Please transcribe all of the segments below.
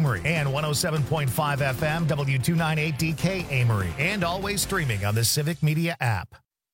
Amory, and 107.5 FM W298DK Amory, and always streaming on the Civic Media app.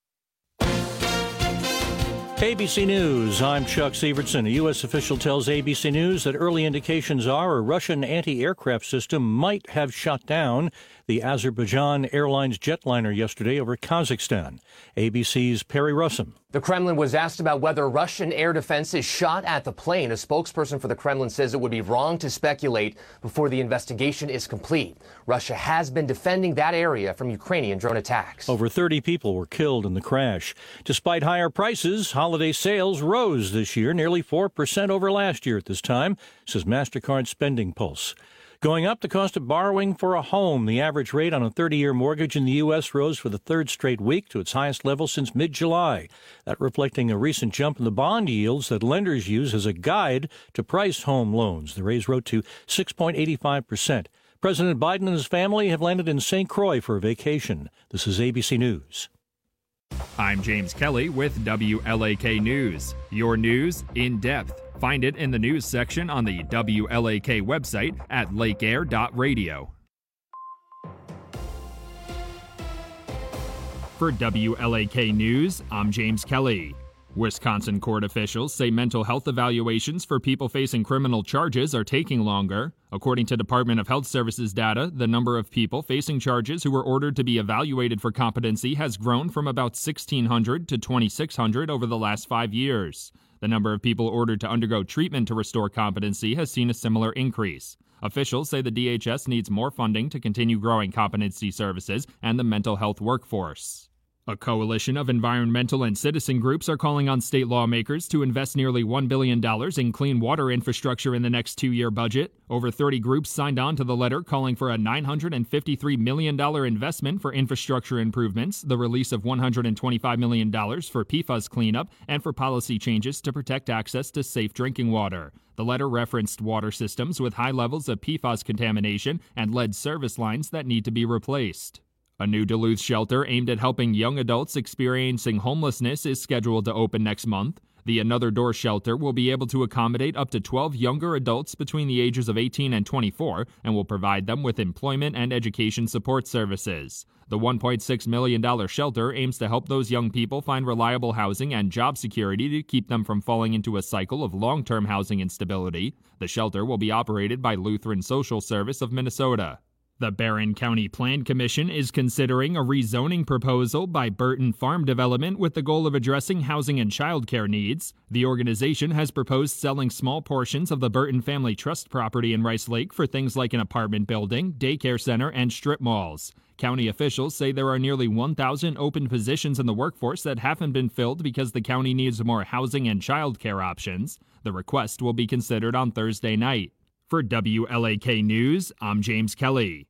ABC News, I'm Chuck Sievertson. A U.S. official tells ABC News that early indications are a Russian anti-aircraft system might have shot down the Azerbaijan Airlines jetliner yesterday over Kazakhstan. ABC's Perry Russum. The Kremlin was asked about whether Russian air defenses shot at the plane. A spokesperson for the Kremlin says it would be wrong to speculate before the investigation is complete. Russia has been defending that area from Ukrainian drone attacks. Over 30 people were killed in the crash. Despite higher prices, holiday sales rose this year, nearly 4% over last year at this time, says MasterCard Spending Pulse. Going up, the cost of borrowing for a home. The average rate on a 30-year mortgage in the U.S. rose for the third straight week to its highest level since mid-July. That reflecting a recent jump in the bond yields that lenders use as a guide to price home loans. The raise rose to 6.85%. President Biden and his family have landed in St. Croix for a vacation. This is ABC News. I'm James Kelly with WLAK News. Your news in depth. Find it in the news section on the WLAK website at lakeair.radio. For WLAK News, I'm James Kelly. Wisconsin court officials say mental health evaluations for people facing criminal charges are taking longer. According to Department of Health Services data, the number of people facing charges who were ordered to be evaluated for competency has grown from about 1,600 to 2,600 over the last 5 years. The number of people ordered to undergo treatment to restore competency has seen a similar increase. Officials say the DHS needs more funding to continue growing competency services and the mental health workforce. A coalition of environmental and citizen groups are calling on state lawmakers to invest nearly $1 billion in clean water infrastructure in the next two-year budget. Over 30 groups signed on to the letter calling for a $953 million investment for infrastructure improvements, the release of $125 million for PFAS cleanup, and for policy changes to protect access to safe drinking water. The letter referenced water systems with high levels of PFAS contamination and lead service lines that need to be replaced. A new Duluth shelter aimed at helping young adults experiencing homelessness is scheduled to open next month. The Another Door shelter will be able to accommodate up to 12 younger adults between the ages of 18 and 24 and will provide them with employment and education support services. The $1.6 million shelter aims to help those young people find reliable housing and job security to keep them from falling into a cycle of long-term housing instability. The shelter will be operated by Lutheran Social Service of Minnesota. The Barron County Plan Commission is considering a rezoning proposal by Burton Farm Development with the goal of addressing housing and childcare needs. The organization has proposed selling small portions of the Burton Family Trust property in Rice Lake for things like an apartment building, daycare center, and strip malls. County officials say there are nearly 1,000 open positions in the workforce that haven't been filled because the county needs more housing and childcare options. The request will be considered on Thursday night. For WLAK News, I'm James Kelly.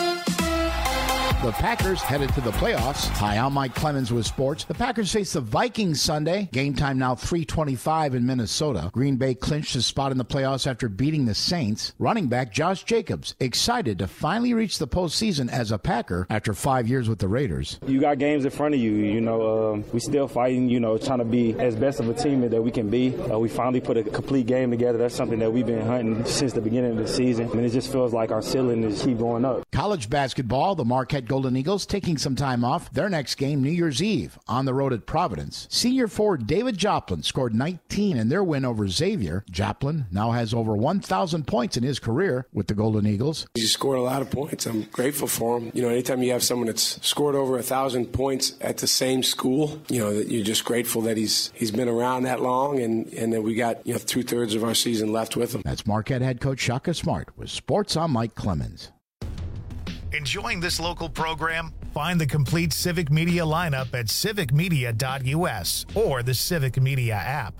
The Packers headed to the playoffs. Hi, I'm Mike Clemens with sports. The Packers face the Vikings Sunday. Game time now 3:25 in Minnesota. Green Bay clinched a spot in the playoffs after beating the Saints. Running back Josh Jacobs excited to finally reach the postseason as a Packer after 5 years with the Raiders. You got games in front of you. We still fighting, trying to be as best of a team that we can be. We finally put a complete game together. That's something that we've been hunting since the beginning of the season. And it just feels like our ceiling is keep going up. College basketball, the Marquette Golden Eagles taking some time off. Their next game, New Year's Eve, on the road at Providence. Senior forward David Joplin scored 19 in their win over Xavier. Joplin now has over 1,000 points in his career with the Golden Eagles. He scored a lot of points. I'm grateful for him. Anytime you have someone that's scored over 1,000 points at the same school, that you're just grateful that he's been around that long and that we got 2/3 of our season left with him. That's Marquette head coach Shaka Smart with Sports. I'm Mike Clemens. Enjoying this local program? Find the complete Civic Media lineup at civicmedia.us or the Civic Media app.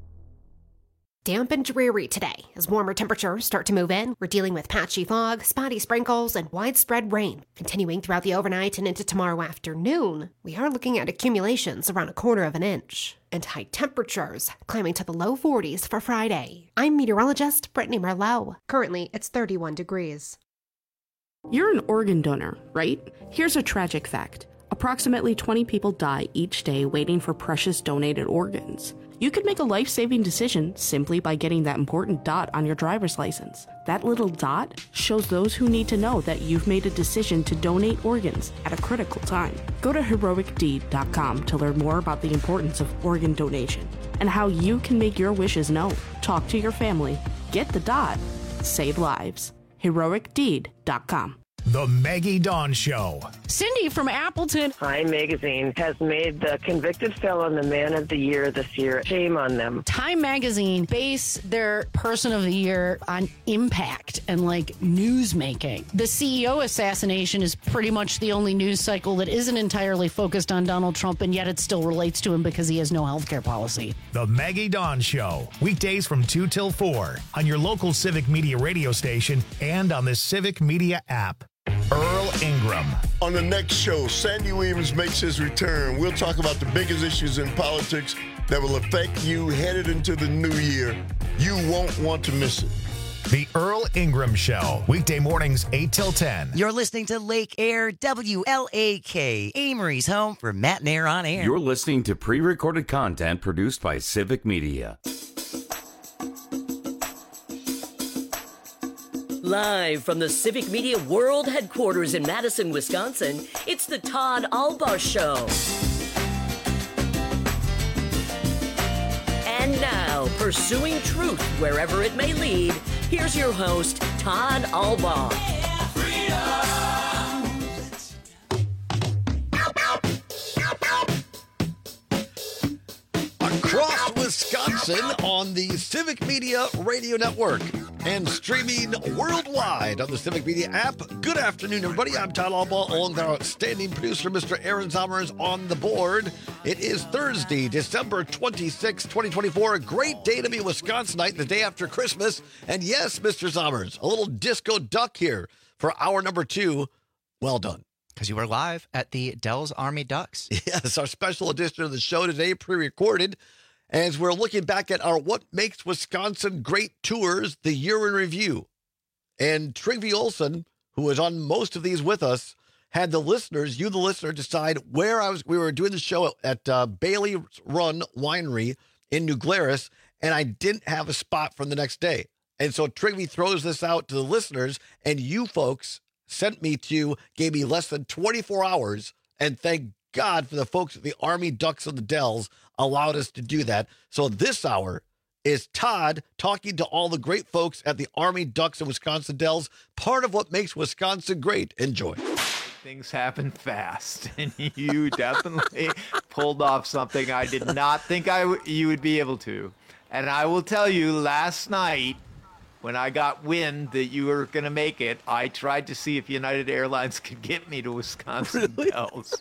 Damp and dreary today as warmer temperatures start to move in. We're dealing with patchy fog, spotty sprinkles, and widespread rain. Continuing throughout the overnight and into tomorrow afternoon, we are looking at accumulations around 1/4 inch. And high temperatures climbing to the low 40s for Friday. I'm meteorologist Brittany Merlot. Currently, it's 31 degrees. You're an organ donor, right? Here's a tragic fact. Approximately 20 people die each day waiting for precious donated organs. You could make a life-saving decision simply by getting that important dot on your driver's license. That little dot shows those who need to know that you've made a decision to donate organs at a critical time. Go to heroicdeed.com to learn more about the importance of organ donation and how you can make your wishes known. Talk to your family. Get the dot. Save lives. heroicdeed.com. The Maggie Dawn Show. Cindy from Appleton. Time Magazine has made the convicted felon the man of the year this year. Shame on them. Time Magazine base their person of the year on impact and like news making. The CEO assassination is pretty much the only news cycle that isn't entirely focused on Donald Trump, and yet it still relates to him because he has no healthcare policy. The Maggie Dawn Show. Weekdays from 2 till 4 on your local Civic Media radio station and on the Civic Media app. Earl Ingram. On the next show, Sandy Williams makes his return. We'll talk about the biggest issues in politics that will affect you headed into the new year. You won't want to miss it. The Earl Ingram Show. Weekday mornings, 8 till 10. You're listening to Lake Air WLAK, Amory's home for Matt and Air on Air. You're listening to pre-recorded content produced by Civic Media. Live from the Civic Media World Headquarters in Madison, Wisconsin, it's the Todd Albaugh Show. And now, pursuing truth wherever it may lead, here's your host, Todd Albaugh. Across Wisconsin on the Civic Media Radio Network and streaming worldwide on the Civic Media app. Good afternoon, everybody. I'm Todd Albaugh, along with our outstanding producer, Mr. Aaron Zommers, on the board. It is Thursday, December 26, 2024. A great day to be a Wisconsinite, the day after Christmas. And yes, Mr. Zommers, a little disco duck here for hour number 2. Well done. Because you were live at the Dells Army Ducks. Yes, our special edition of the show today, pre-recorded, as we're looking back at our What Makes Wisconsin Great Tours, the year in review. And Trygve Olsen, who was on most of these with us, had the listeners, you the listener, decide where we were doing the show at Bailey Run Winery in New Glarus, and I didn't have a spot from the next day. And so Trygve throws this out to the listeners, and you folks gave me less than 24 hours, and thank God for the folks at the Army Ducks of the Dells allowed us to do that. So this hour is Todd talking to all the great folks at the Army Ducks of Wisconsin Dells, part of what makes Wisconsin great. Enjoy. Things happen fast, and you definitely pulled off something I did not think you would be able to. And I will tell you, last night, when I got wind that you were going to make it, I tried to see if United Airlines could get me to Wisconsin Dells.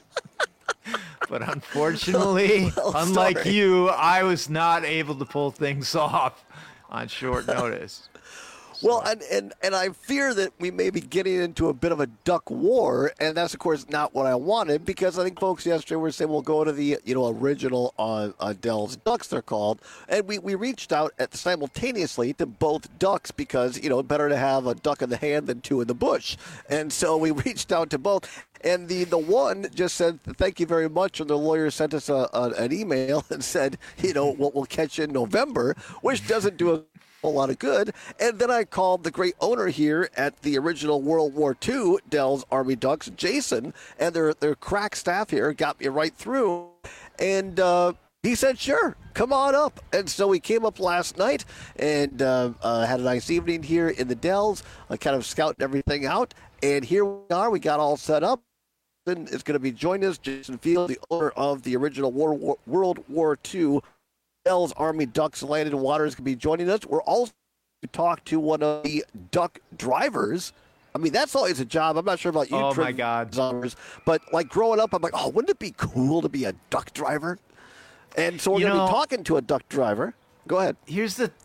But unfortunately, unlike you, I was not able to pull things off on short notice. Well, and I fear that we may be getting into a bit of a duck war, and that's, of course, not what I wanted, because I think folks yesterday were saying we'll go to the original Dells Ducks, they're called, and we reached out simultaneously to both ducks because, better to have a duck in the hand than 2 in the bush. And so we reached out to both. And the one just said, thank you very much. And the lawyer sent us an email and said, we'll catch you in November, which doesn't do a lot of good. And then I called the great owner here at the original World War II Dells Army Ducks, Jason, and their crack staff here got me right through. And he said, sure, come on up. And so we came up last night and had a nice evening here in the Dells, kind of scouting everything out. And here we are. We got all set up. Is going to be joining us, Jason Field, the owner of the original World War II Dells Army Ducks Land and Waters, can be joining us. We're also going to talk to one of the duck drivers. I mean, that's always a job. I'm not sure about you, oh my God, but like growing up, I'm like, oh, wouldn't it be cool to be a duck driver? And so we're going to be talking to a duck driver. Go ahead. Here's the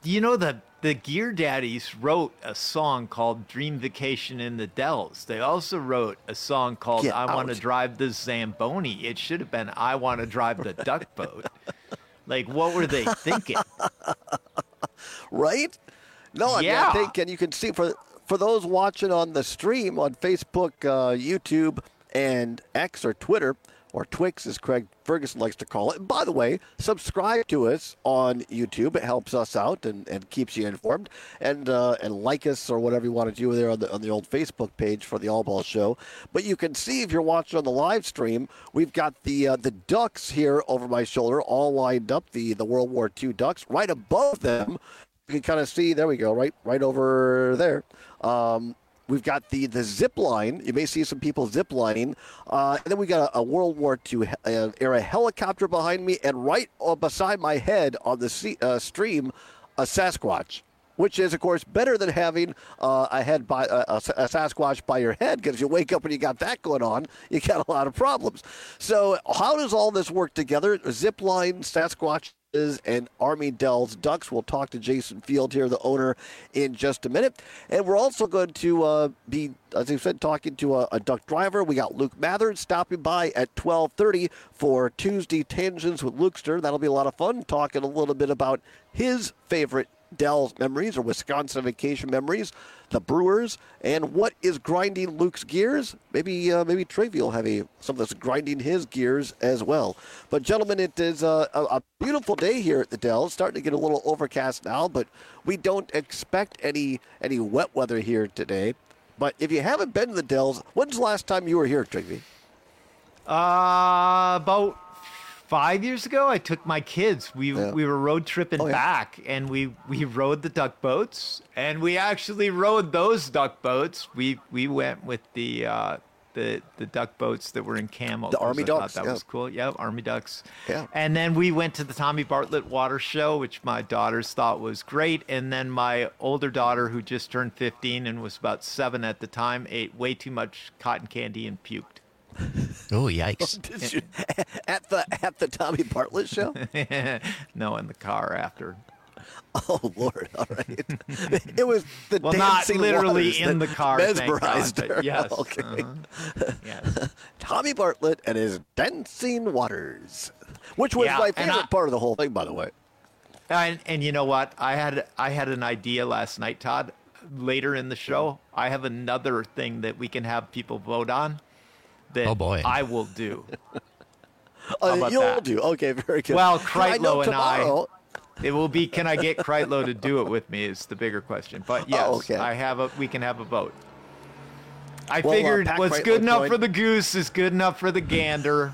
Gear Daddies wrote a song called Dream Vacation in the Dells. They also wrote a song called I Want to Drive the Zamboni. It should have been I Want to Drive the Duck Boat. Like, what were they thinking? Right? No, I mean, I think, and you can see for those watching on the stream on Facebook, YouTube, and X or Twitter, or Twix, as Craig Ferguson likes to call it. And by the way, subscribe to us on YouTube. It helps us out and keeps you informed. And like us or whatever you want to do there on the old Facebook page for the All Ball Show. But you can see if you're watching on the live stream, we've got the ducks here over my shoulder, all lined up. The World War II ducks. Right above them, you can kind of see. There we go. Right over there. We've got the zip line. You may see some people zip lining. And then we got a World War II era helicopter behind me, and right beside my head on the stream, a Sasquatch, which is, of course, better than having a Sasquatch by your head, because if you wake up and you got that going on, you got a lot of problems. So how does all this work together? Zip line, Sasquatch, and Army Dells Ducks. We'll talk to Jason Field here, the owner, in just a minute. And we're also going to be, as I said, talking to a duck driver. We got Luke Mathern stopping by at 12:30 for Tuesday Tangents with Lukester. That'll be a lot of fun, talking a little bit about his favorite Dells memories or Wisconsin vacation memories, the Brewers, and what is grinding Luke's gears. Maybe Travie will have something that's grinding his gears as well. But gentlemen, it is a beautiful day here at the Dells. Starting to get a little overcast now, but we don't expect any wet weather here today. But if you haven't been to the Dells, when's the last time you were here, Travie? About 5 years ago, I took my kids. We were road tripping back, and we rode the duck boats, and we actually rode those duck boats. We went with the duck boats that were in camo. The Army Ducks. That was cool. Yeah, Army Ducks. Yeah. And then we went to the Tommy Bartlett Water Show, which my daughters thought was great. And then my older daughter, who just turned 15 and was about 7 at the time, ate way too much cotton candy and puked. Oh, yikes. Did you, at the Tommy Bartlett Show? No, in the car after. Oh, Lord. All right. It was the well, not dancing literally in the car. Mesmerized her. Yes. Okay. Yes. Tommy Bartlett and his dancing waters, which was my favorite part of the whole thing, by the way. And you know what? I had an idea last night, Todd. Later in the show, I have another thing that we can have people vote on. That I will do. You'll do. Okay, very good. Well, Kreitlow and I. It will be. Can I get Kreitlow to do it with me? Is the bigger question. But yes, we can have a vote. I figured what's good enough for the goose is good enough for the gander.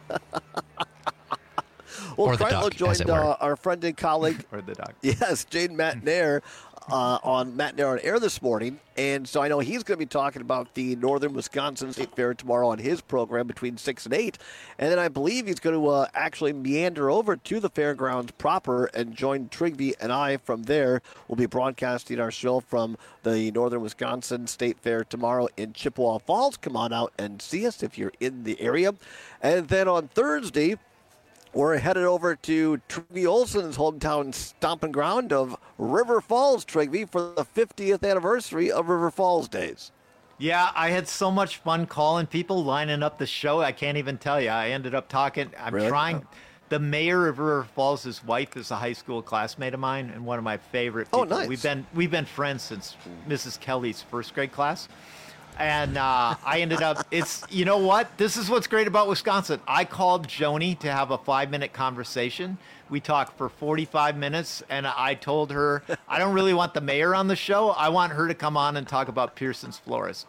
Well, or the Kreitlow duck, joined our friend and colleague. Or the duck. Yes, Jane Matnair. On Matnair on Air this morning, and so I know he's going to be talking about the Northern Wisconsin State Fair tomorrow on his program between 6 and 8, and then I believe he's going to actually meander over to the fairgrounds proper and join Trigby and I from there. We'll be broadcasting our show from the Northern Wisconsin State Fair tomorrow in Chippewa Falls. Come on out and see us if you're in the area, and then on Thursday, we're headed over to Trigby Olson's hometown stomping ground of River Falls, Trigby, for the 50th anniversary of River Falls Days. Yeah, I had so much fun calling people, lining up the show. I can't even tell you. I ended up talking. Trying. The mayor of River Falls, his wife, is a high school classmate of mine and one of my favorite people. Oh, nice. We've been friends since Mrs. Kelly's first grade class. And I ended up, you know what? This is what's great about Wisconsin. I called Joni to have a 5-minute conversation. We talked for 45 minutes, and I told her, I don't really want the mayor on the show. I want her to come on and talk about Pearson's Florist.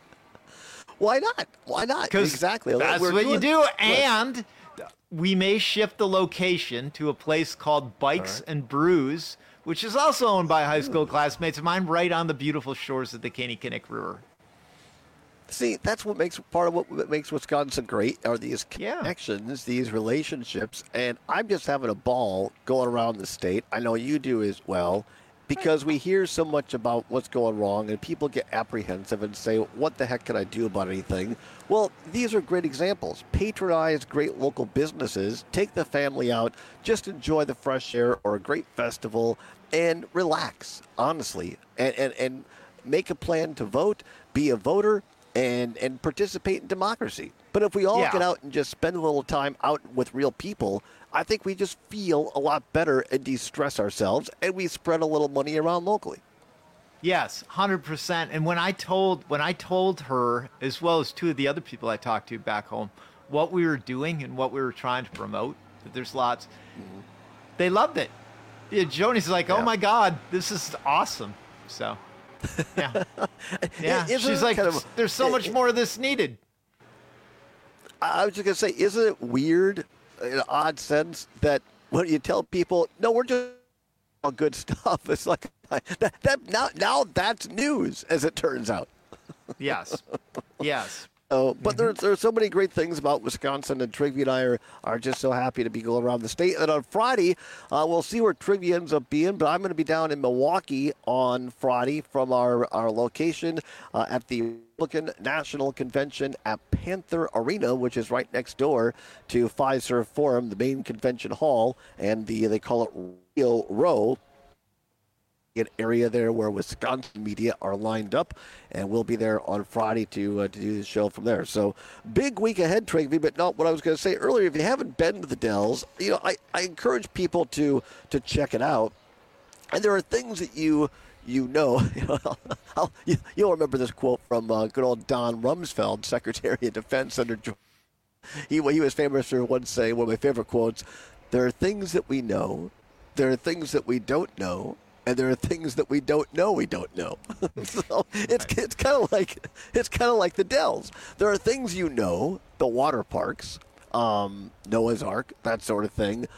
Why not? Why not? Exactly. That's what you do. And we may shift the location to a place called Bikes and Brews, which is also owned by high school classmates of mine, right on the beautiful shores of the Caney-Kinnick River. See, that's what makes part of what makes Wisconsin great are these connections, these relationships, and I'm just having a ball going around the state. I know you do as well, because we hear so much about what's going wrong, and people get apprehensive and say, what the heck can I do about anything? Well, these are great examples. Patronize great local businesses, take the family out, just enjoy the fresh air or a great festival, and relax, honestly, and make a plan to vote, be a voter, and participate in democracy. But if we all get out and just spend a little time out with real people, I think we just feel a lot better and de-stress ourselves, and we spread a little money around locally. Yes, 100%. And when I told her, as well as two of the other people I talked to back home, what we were doing and what we were trying to promote. That there's lots. They loved it. Yeah, Joni's like, oh my God, this is awesome. So, yeah. Yeah. She's like, there's so much more of this needed. I was just going to say, isn't it weird, in an odd sense, that when you tell people, no, we're just all good stuff, it's like, now that's news, as it turns out. Yes. Yes. But there's so many great things about Wisconsin, and Trigby and I are just so happy to be going around the state. And on Friday, we'll see where Trigby ends up being, but I'm going to be down in Milwaukee on Friday from our location at the Republican National Convention at Panther Arena, which is right next door to Fiserv Forum, the main convention hall, and they call it Rio Row. An area there where Wisconsin media are lined up, and we'll be there on Friday to do the show from there. So big week ahead, Trigby. But no, what I was going to say earlier, if you haven't been to the Dells, I encourage people to check it out. And there are things that you'll remember this quote from good old Don Rumsfeld, Secretary of Defense under George. He was famous for once saying, one of my favorite quotes, there are things that we know, there are things that we don't know, and there are things that we don't know. So it's kind of like the Dells. There are things the water parks, Noah's Ark, that sort of thing,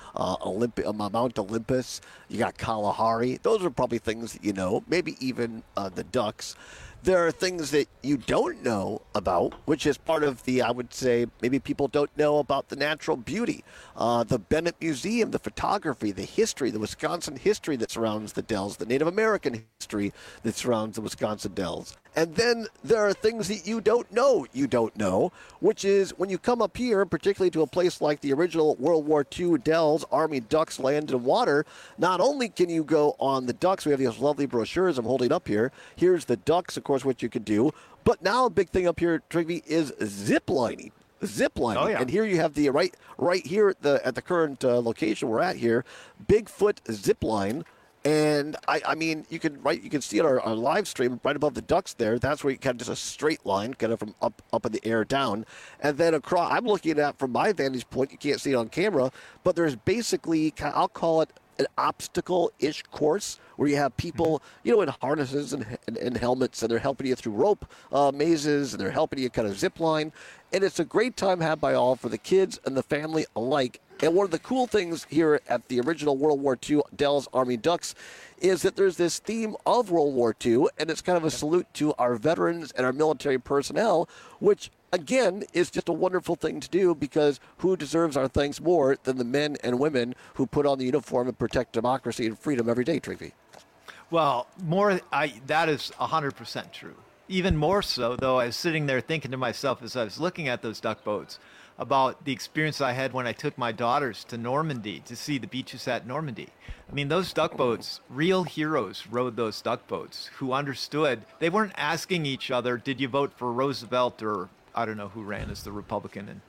Mount Olympus. You got Kalahari. Those are probably things that maybe even the Ducks. There are things that you don't know about, which is part of I would say, maybe people don't know about the natural beauty, the Bennett Museum, the photography, the history, the Wisconsin history that surrounds the Dells, the Native American history that surrounds the Wisconsin Dells. And then there are things that you don't know, which is when you come up here, particularly to a place like the original World War II Dells, Army Ducks, Land and Water, not only can you go on the Ducks, we have these lovely brochures I'm holding up here. Here's the Ducks, of course, what you can do. But now a big thing up here, Trigby, is zip lining. Oh, yeah. And here you have the right here at the current location we're at here, Bigfoot zip line. And I mean, you can see it on our live stream right above the Ducks there. That's where you kind of just a straight line, kind of from up in the air down, and then across. I'm looking at from my vantage point. You can't see it on camera, but there's basically, I'll call it an obstacle-ish course where you have people, in harnesses and helmets, and they're helping you through rope mazes, and they're helping you kind of zip line. And it's a great time had by all for the kids and the family alike. And one of the cool things here at the original World War II Dells Army Ducks is that there's this theme of World War II, and it's kind of a salute to our veterans and our military personnel, which, again, is just a wonderful thing to do, because who deserves our thanks more than the men and women who put on the uniform and protect democracy and freedom every day, Trigby? Well, that is 100% true. Even more so, though, I was sitting there thinking to myself as I was looking at those duck boats about the experience I had when I took my daughters to Normandy to see the beaches at Normandy. I mean, those duck boats, real heroes rode those duck boats who understood. They weren't asking each other, did you vote for Roosevelt, or I don't know who ran as the Republican in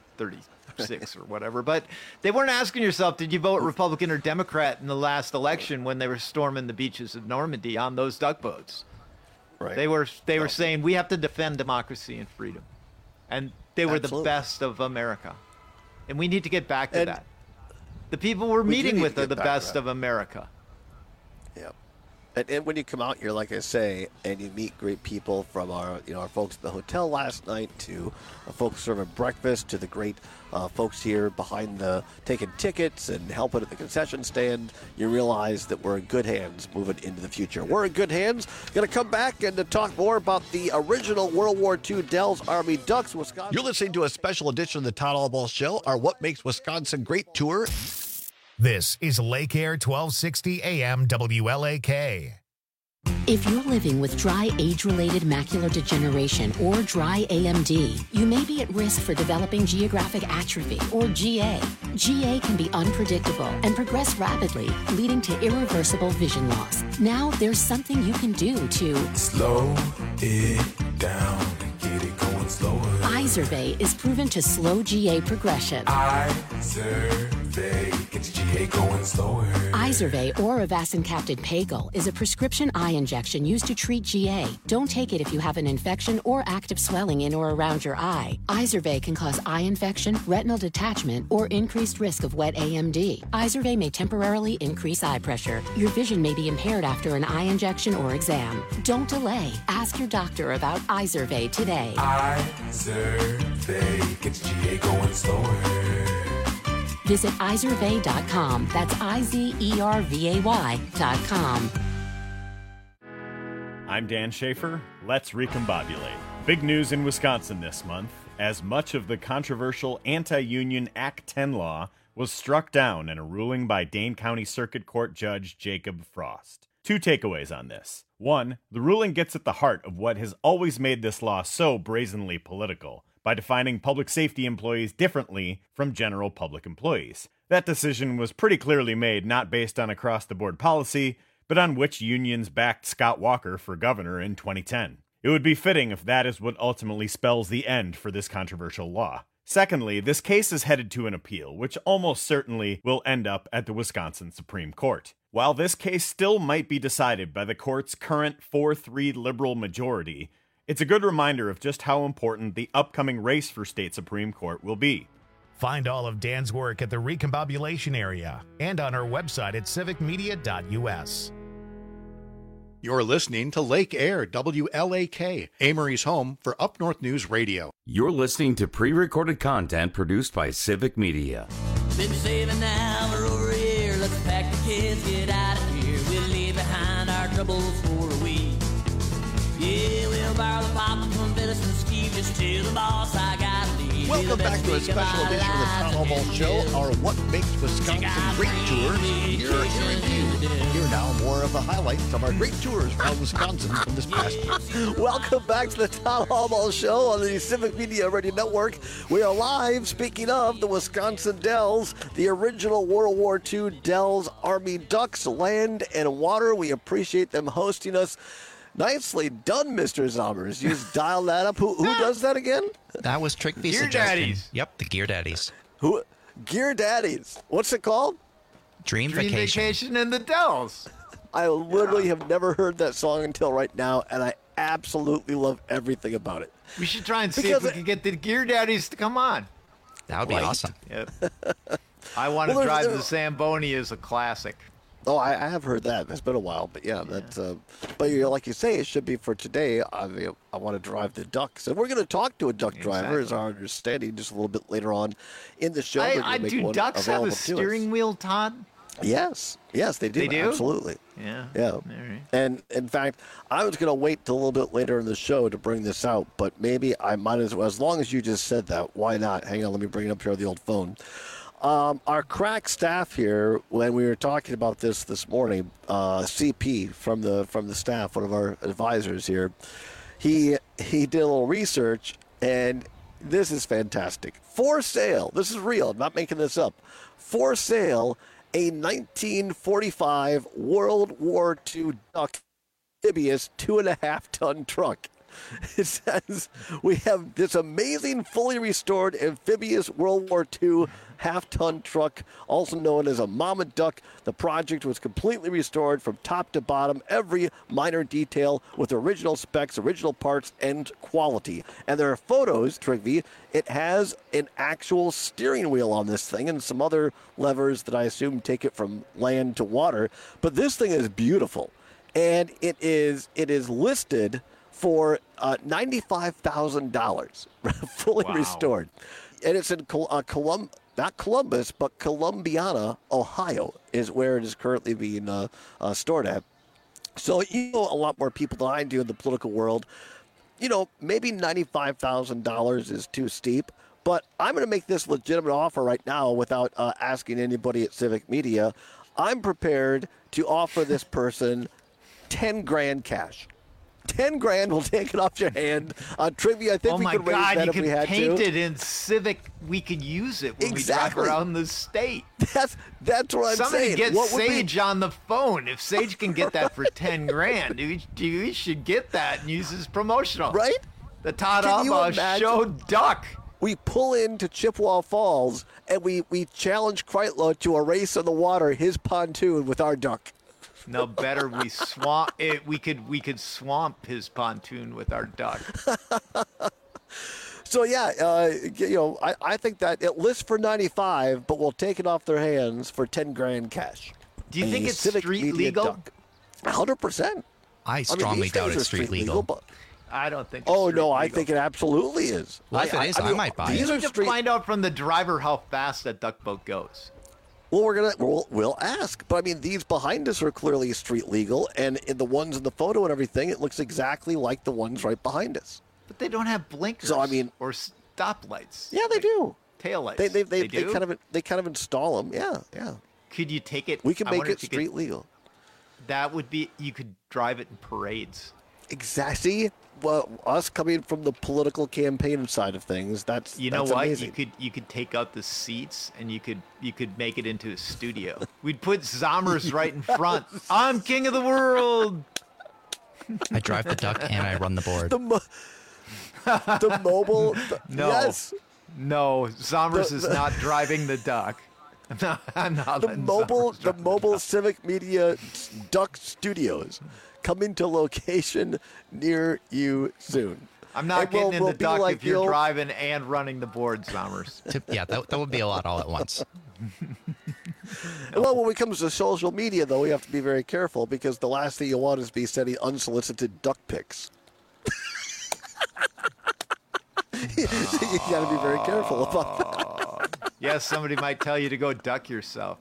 36 or whatever, but they weren't asking yourself, did you vote Republican or Democrat in the last election when they were storming the beaches of Normandy on those duck boats. Right. They were saying, we have to defend democracy and freedom. And they were the best of America. And we need to get back to that. The people we're meeting with are the best of America. Yep. And when you come out here, like I say, and you meet great people from our folks at the hotel last night, to folks serving breakfast, to the great folks here behind taking tickets and helping at the concession stand, you realize that we're in good hands moving into the future. We're in good hands. Going to come back and to talk more about the original World War II Dells Army Ducks, Wisconsin. You're listening to a special edition of the Todd Albaugh Show, our What Makes Wisconsin Great tour. This is Lake Air 1260 AM WLAK. If you're living with dry age-related macular degeneration or dry AMD, you may be at risk for developing geographic atrophy or GA. GA can be unpredictable and progress rapidly, leading to irreversible vision loss. Now there's something you can do to slow it down and get it going slower. Izervay is proven to slow GA progression. Izervay. Izervay gets GA going slower. Izervay or Avastin Captain Pagel is a prescription eye injection used to treat GA. Don't take it if you have an infection or active swelling in or around your eye. Izervay can cause eye infection, retinal detachment, or increased risk of wet AMD. Izervay may temporarily increase eye pressure. Your vision may be impaired after an eye injection or exam. Don't delay. Ask your doctor about Izervay today. Izervay gets GA going slower. Visit Izervay.com. That's IZERVAY.com. I'm Dan Schaefer. Let's recombobulate. Big news in Wisconsin this month, as much of the controversial anti-union Act 10 law was struck down in a ruling by Dane County Circuit Court Judge Jacob Frost. 2 takeaways on this. 1, the ruling gets at the heart of what has always made this law so brazenly political, by defining public safety employees differently from general public employees. That decision was pretty clearly made not based on across-the-board policy, but on which unions backed Scott Walker for governor in 2010. It would be fitting if that is what ultimately spells the end for this controversial law. Secondly, this case is headed to an appeal, which almost certainly will end up at the Wisconsin Supreme Court. While this case still might be decided by the court's current 4-3 liberal majority, it's a good reminder of just how important the upcoming race for state Supreme Court will be. Find all of Dan's work at the Recombobulation area and on our website at civicmedia.us. You're listening to Lake Air, WLAK, Amory's home for Up North News Radio. You're listening to pre-recorded content produced by Civic Media. Been saving now we're over here. Let's pack the kids, get out of here. We'll leave behind our troubles for a week. Yeah, we'll borrow the pop from Dennis and Steve. Just tell the boss I gotta leave. Welcome back to a special edition of the Town Hall Ball Show, our What Makes Wisconsin Great Tours. Here in review. Here now, more of the highlights of our great tours around Wisconsin from this past year. Welcome back to the Town Hall Ball Show on the Civic Media Radio Network. We are live, speaking of the Wisconsin Dells, the original World War II Dells Army Ducks, land and water. We appreciate them hosting us. Nicely done, Mr. Zommers. You just dial that up. Who does that again? That was Trick V. Gear Daddies. Yep, the Gear Daddies. Who? Gear Daddies. What's it called? Dream Dream Vacation in the Dells. I literally have never heard that song until right now, and I absolutely love everything about it. We should try and see if we can get the Gear Daddies to come on. That would be awesome. Yep. I Want to Drive the Zamboni is a classic. Oh, I have heard that. That's been a while, but yeah, that's. But like you say, it should be for today. I want to drive the ducks, and we're going to talk to a duck driver, is our understanding, just a little bit later on in the show. Do ducks have a steering wheel, Todd? Yes, they do. They do? Absolutely. Yeah. All right. And in fact, I was going to wait till a little bit later in the show to bring this out, but maybe I might as well. As long as you just said that, why not? Hang on, let me bring it up here on the old phone. Our crack staff here, when we were talking about this morning, CP from the staff, one of our advisors here, he did a little research, and this is fantastic. For sale, this is real, I'm not making this up. For sale, a 1945 World War II Duck amphibious 2.5-ton truck. It says we have this amazing fully restored amphibious World War II half-ton truck, also known as a Mama Duck. The project was completely restored from top to bottom, every minor detail with original specs, original parts, and quality. And there are photos, Trigby. It has an actual steering wheel on this thing and some other levers that I assume take it from land to water. But this thing is beautiful, and it is listed for $95,000, fully restored. And it's in not Columbus, but Columbiana, Ohio, is where it is currently being stored at. So you know a lot more people than I do in the political world. You know, maybe $95,000 is too steep, but I'm going to make this legitimate offer right now without asking anybody at Civic Media. I'm prepared to offer this person $10,000 cash. $10,000 will take it off your hand on trivia. I think we could raise that if we had to. Oh my God, you could paint it in Civic. We could use it when we drive around the state. That's what I'm saying. Somebody get Sage on the phone. If Sage can get that for $10,000, we should get that and use this promotional. Right? The Todd Albaugh Show Duck. we pull into Chippewa Falls and we challenge Kreitlow to a race on the water, his pontoon with our duck. No, better we swamp it. We could swamp his pontoon with our duck. So yeah, I think that it lists for 95, but we'll take it off their hands for 10 grand cash. Do you think it's street legal? 100%. I strongly doubt it's street legal. But I don't think. Oh no, I think it absolutely is. Well, if it is, I might buy it. You need to find out from the driver how fast that duck boat goes. Well, we'll ask. But I mean, these behind us are clearly street legal, and in the ones in the photo and everything, it looks exactly like the ones right behind us. But they don't have blinkers. So I mean, or stoplights. Yeah, they do. Taillights. They do? They kind of install them. Yeah. Could you take it? We can make it street legal. That would be. You could drive it in parades. Exactly. Well, us coming from the political campaign side of things, that's what amazing. You could take out the seats and you could make it into a studio. We'd put Zommers right in front. I'm king of the world. I drive the duck and I run the board. The mobile. No, yes. No, Zommers is not driving the duck. I'm not. The mobile Civic Media Duck Studios coming to location near you soon. I'm not getting in the duck if you're driving and running the board, Zommers. Yeah, that would be a lot all at once. Well, when it comes to social media, though, we have to be very careful because the last thing you want is to be sending unsolicited duck pics. You got to be very careful about that. Yes, somebody might tell you to go duck yourself.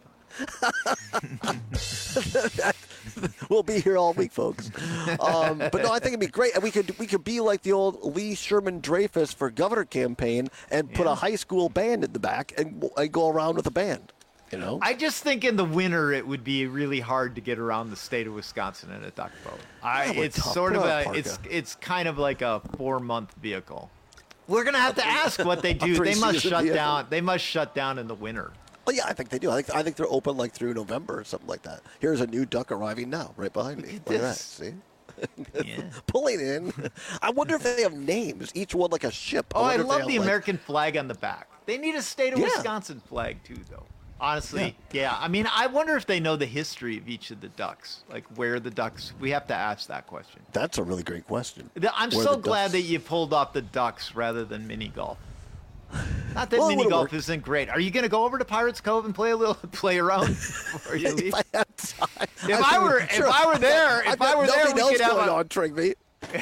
We'll be here all week, folks. But no, I think it'd be great. And we could be like the old Lee Sherman Dreyfus for governor campaign and put a high school band in the back and go around with a band. I just think in the winter it would be really hard to get around the state of Wisconsin in a duck boat. It's sort of it's kind of like a 4-month vehicle. We're gonna have to ask what they do. They must shut down. They must shut down in the winter. Oh yeah, I think they do. I think they're open like through November or something like that. Here's a new duck arriving now, right behind me. Look at that. See? Yeah. Pulling in. I wonder if they have names. Each one like a ship. I love the American flag on the back. They need a state of Wisconsin flag too, though. Honestly, yeah. I mean, I wonder if they know the history of each of the ducks, like where the ducks. We have to ask that question. That's a really great question. I'm so glad that you pulled off the ducks rather than mini golf. Not that mini golf isn't great. Are you going to go over to Pirates Cove and play around before you leave? If I had time. If I were there, we could have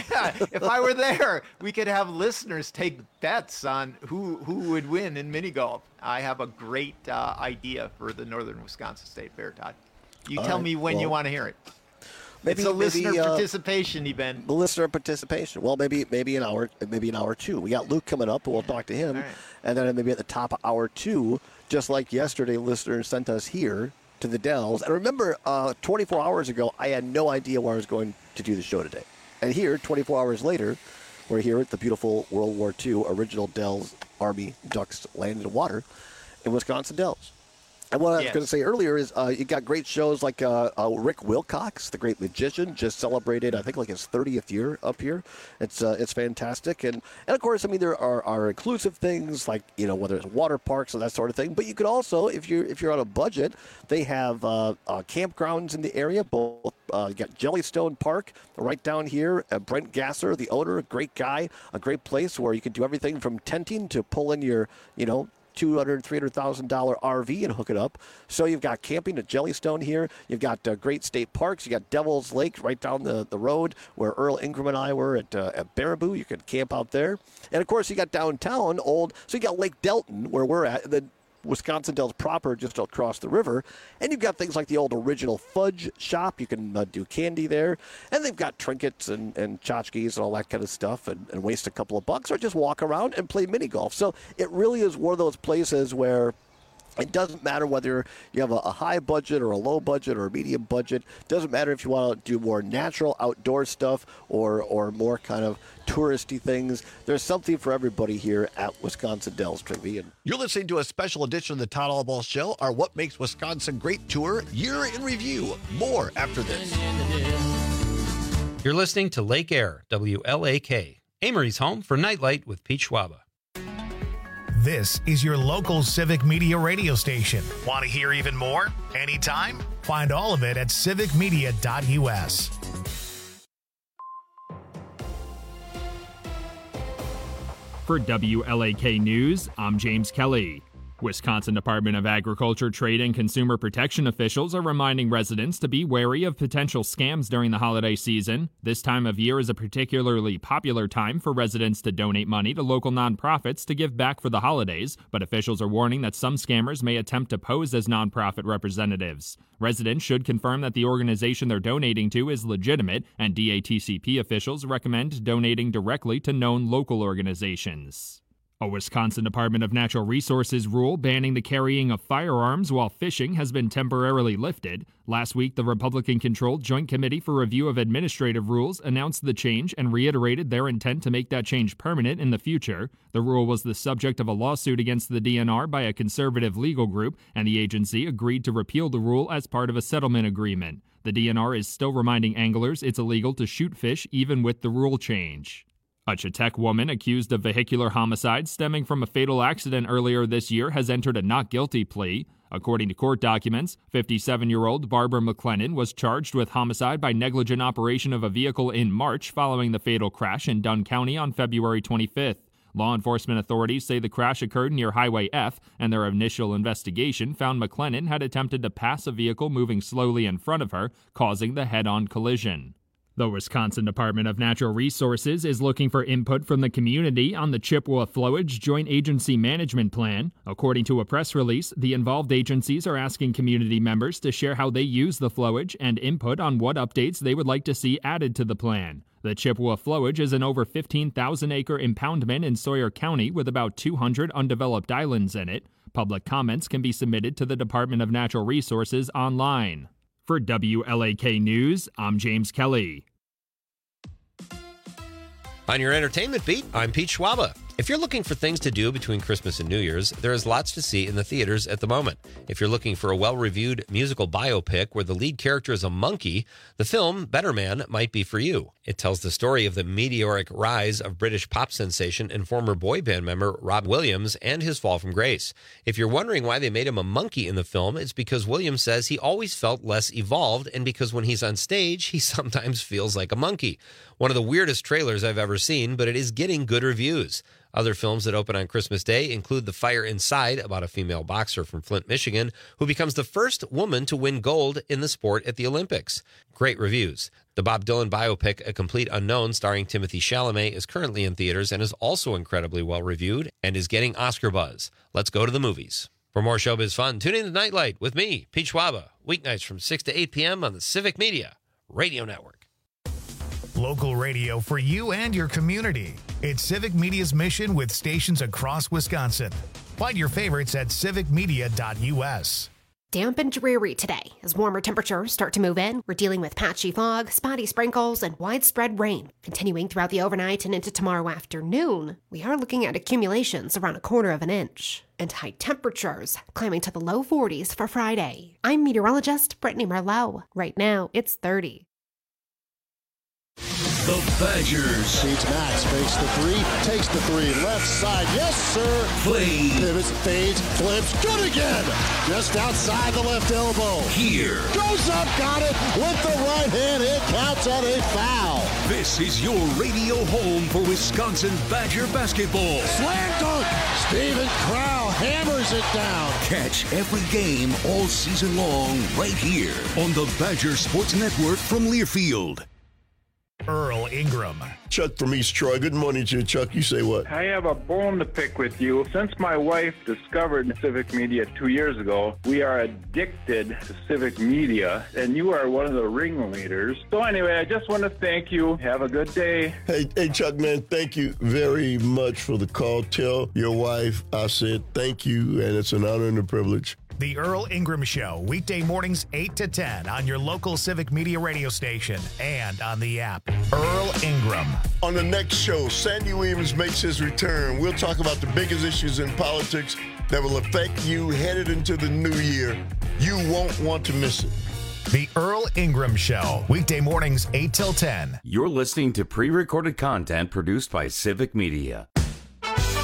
if I were there, we could have listeners take bets on who would win in mini golf. I have a great idea for the Northern Wisconsin State Fair, Todd. You tell me when you want to hear it. It's a listener participation event. The listener participation. Well, maybe an hour 2. We got Luke coming up, and we'll talk to him. Right. And then maybe at the top of hour 2, just like yesterday, listeners sent us here to the Dells. And remember, 24 hours ago, I had no idea where I was going to do the show today. And here, 24 hours later, we're here at the beautiful World War II original Dells Army Ducks Land and Water in Wisconsin Dells. And what I was going to say earlier is you got great shows like Rick Wilcox, the great magician, just celebrated, I think, like his 30th year up here. It's fantastic. And of course, I mean, there are inclusive things like, whether it's water parks and that sort of thing. But you could also, if you're on a budget, they have campgrounds in the area. Both you got Jellystone Park right down here. Brent Gasser, the owner, a great guy, a great place where you can do everything from tenting to pull in your, $200,000, $300,000 RV and hook it up. So you've got camping at Jellystone here. You've got great state parks. You got Devil's Lake right down the road where Earl Ingram and I were at Baraboo. You could camp out there. And, of course, you got downtown so you got Lake Delton where we're at. And then Wisconsin Dells proper just across the river. And you've got things like the old original fudge shop. You can do candy there. And they've got trinkets and tchotchkes and all that kind of stuff and waste a couple of bucks or just walk around and play mini golf. So it really is one of those places where it doesn't matter whether you have a high budget or a low budget or a medium budget. It doesn't matter if you want to do more natural outdoor stuff or more kind of touristy things. There's something for everybody here at Wisconsin Dells Trivia. You're listening to a special edition of the Todd Albaugh Show, our What Makes Wisconsin Great Tour, Year in Review. More after this. You're listening to Lake Air, WLAK, Amory's home for Nightlight with Pete Schwaba. This is your local Civic Media radio station. Want to hear even more? Anytime? Find all of it at civicmedia.us. For WLAK News, I'm James Kelly. Wisconsin Department of Agriculture, Trade, and Consumer Protection officials are reminding residents to be wary of potential scams during the holiday season. This time of year is a particularly popular time for residents to donate money to local nonprofits to give back for the holidays, but officials are warning that some scammers may attempt to pose as nonprofit representatives. Residents should confirm that the organization they're donating to is legitimate, and DATCP officials recommend donating directly to known local organizations. A Wisconsin Department of Natural Resources rule banning the carrying of firearms while fishing has been temporarily lifted. Last week, the Republican-controlled Joint Committee for Review of Administrative Rules announced the change and reiterated their intent to make that change permanent in the future. The rule was the subject of a lawsuit against the DNR by a conservative legal group, and the agency agreed to repeal the rule as part of a settlement agreement. The DNR is still reminding anglers it's illegal to shoot fish even with the rule change. A Chautauqua woman accused of vehicular homicide stemming from a fatal accident earlier this year has entered a not guilty plea. According to court documents, 57-year-old Barbara McLennan was charged with homicide by negligent operation of a vehicle in March following the fatal crash in Dunn County on February 25th. Law enforcement authorities say the crash occurred near Highway F, and their initial investigation found McLennan had attempted to pass a vehicle moving slowly in front of her, causing the head-on collision. The Wisconsin Department of Natural Resources is looking for input from the community on the Chippewa Flowage Joint Agency Management Plan. According to a press release, the involved agencies are asking community members to share how they use the flowage and input on what updates they would like to see added to the plan. The Chippewa Flowage is an over 15,000-acre impoundment in Sawyer County with about 200 undeveloped islands in it. Public comments can be submitted to the Department of Natural Resources online. For WLAK News, I'm James Kelly. On your entertainment beat, I'm Pete Schwaba. If you're looking for things to do between Christmas and New Year's, there is lots to see in the theaters at the moment. If you're looking for a well-reviewed musical biopic where the lead character is a monkey, the film Better Man might be for you. It tells the story of the meteoric rise of British pop sensation and former boy band member Rob Williams and his fall from grace. If you're wondering why they made him a monkey in the film, it's because Williams says he always felt less evolved and because when he's on stage, he sometimes feels like a monkey. One of the weirdest trailers I've ever seen, but it is getting good reviews. Other films that open on Christmas Day include The Fire Inside, about a female boxer from Flint, Michigan, who becomes the first woman to win gold in the sport at the Olympics. Great reviews. The Bob Dylan biopic, A Complete Unknown, starring Timothée Chalamet, is currently in theaters and is also incredibly well reviewed and is getting Oscar buzz. Let's go to the movies. For more showbiz fun, tune in to Nightlight with me, Pete Schwaba, weeknights from 6 to 8 p.m. on the Civic Media Radio Network. Local radio for you and your community. It's Civic Media's mission with stations across Wisconsin. Find your favorites at civicmedia.us. Damp and dreary today as warmer temperatures start to move in. We're dealing with patchy fog, spotty sprinkles, and widespread rain. Continuing throughout the overnight and into tomorrow afternoon, we are looking at accumulations around 1/4 inch. And high temperatures climbing to the low 40s for Friday. I'm meteorologist Brittany Merlot. Right now, it's 30. The Badgers. Feeds Max, fakes the three, takes the three, left side, yes sir. Play. Pivots, fades, flips, good again. Just outside the left elbow. Here. Goes up, got it, with the right hand, it counts at a foul. This is your radio home for Wisconsin Badger basketball. Slam dunk, Steven Crowl hammers it down. Catch every game all season long right here on the Badger Sports Network from Learfield. Earl Ingram. Chuck from East Troy. Good morning to you, Chuck. You say what? I have a bone to pick with you. Since my wife discovered Civic Media 2 years ago, we are addicted to Civic Media, and you are one of the ringleaders. So anyway, I just want to thank you. Have a good day. Hey, Chuck, man, thank you very much for the call. Tell your wife I said thank you, and it's an honor and a privilege. The Earl Ingram Show, weekday mornings 8 to 10 on your local Civic Media radio station and on the app. Earl Ingram. On the next show, Sandy Williams makes his return. We'll talk about the biggest issues in politics that will affect you headed into the new year. You won't want to miss it. The Earl Ingram Show, weekday mornings 8 till 10. You're listening to pre-recorded content produced by Civic Media.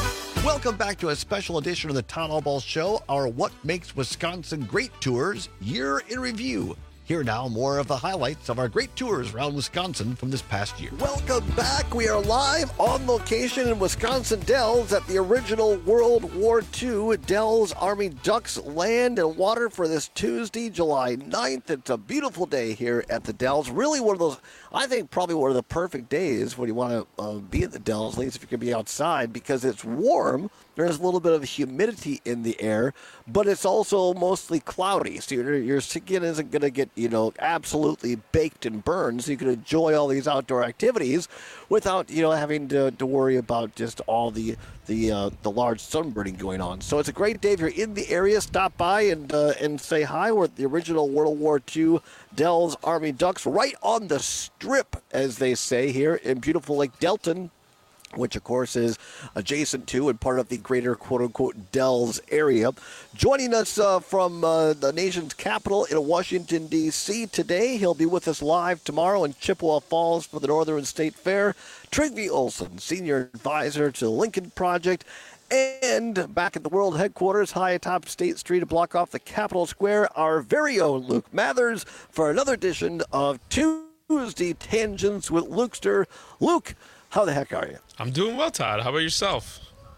Welcome back to a special edition of the Todd Allball Show, our What Makes Wisconsin Great Tours Year in Review. Here now, more of the highlights of our great tours around Wisconsin from this past year. Welcome back. We are live on location in Wisconsin Dells at the original World War II Dells Army Ducks Land and Water for this Tuesday, July 9th. It's a beautiful day here at the Dells. Really one of those, I think probably one of the perfect days when you want to be at the Dells, at least if you can be outside, because it's warm. There's a little bit of humidity in the air, but it's also mostly cloudy. So your skin isn't going to get, absolutely baked and burned. So you can enjoy all these outdoor activities without, having to worry about just all the large sunburning going on. So it's a great day. If you're in the area, stop by and say hi. We're at the original World War II Dells Army Ducks, right on the strip, as they say here in beautiful Lake Delton, which, of course, is adjacent to and part of the greater, quote-unquote, Dells area. Joining us from the nation's capital in Washington, D.C. today, he'll be with us live tomorrow in Chippewa Falls for the Northern State Fair, Trygve Olsen, Senior Advisor to the Lincoln Project, and back at the world headquarters, high atop State Street, a block off the Capitol Square, our very own Luke Mathers for another edition of Tuesday Tangents with Lukester. Luke, how the heck are you? I'm doing well, Todd. How about yourself?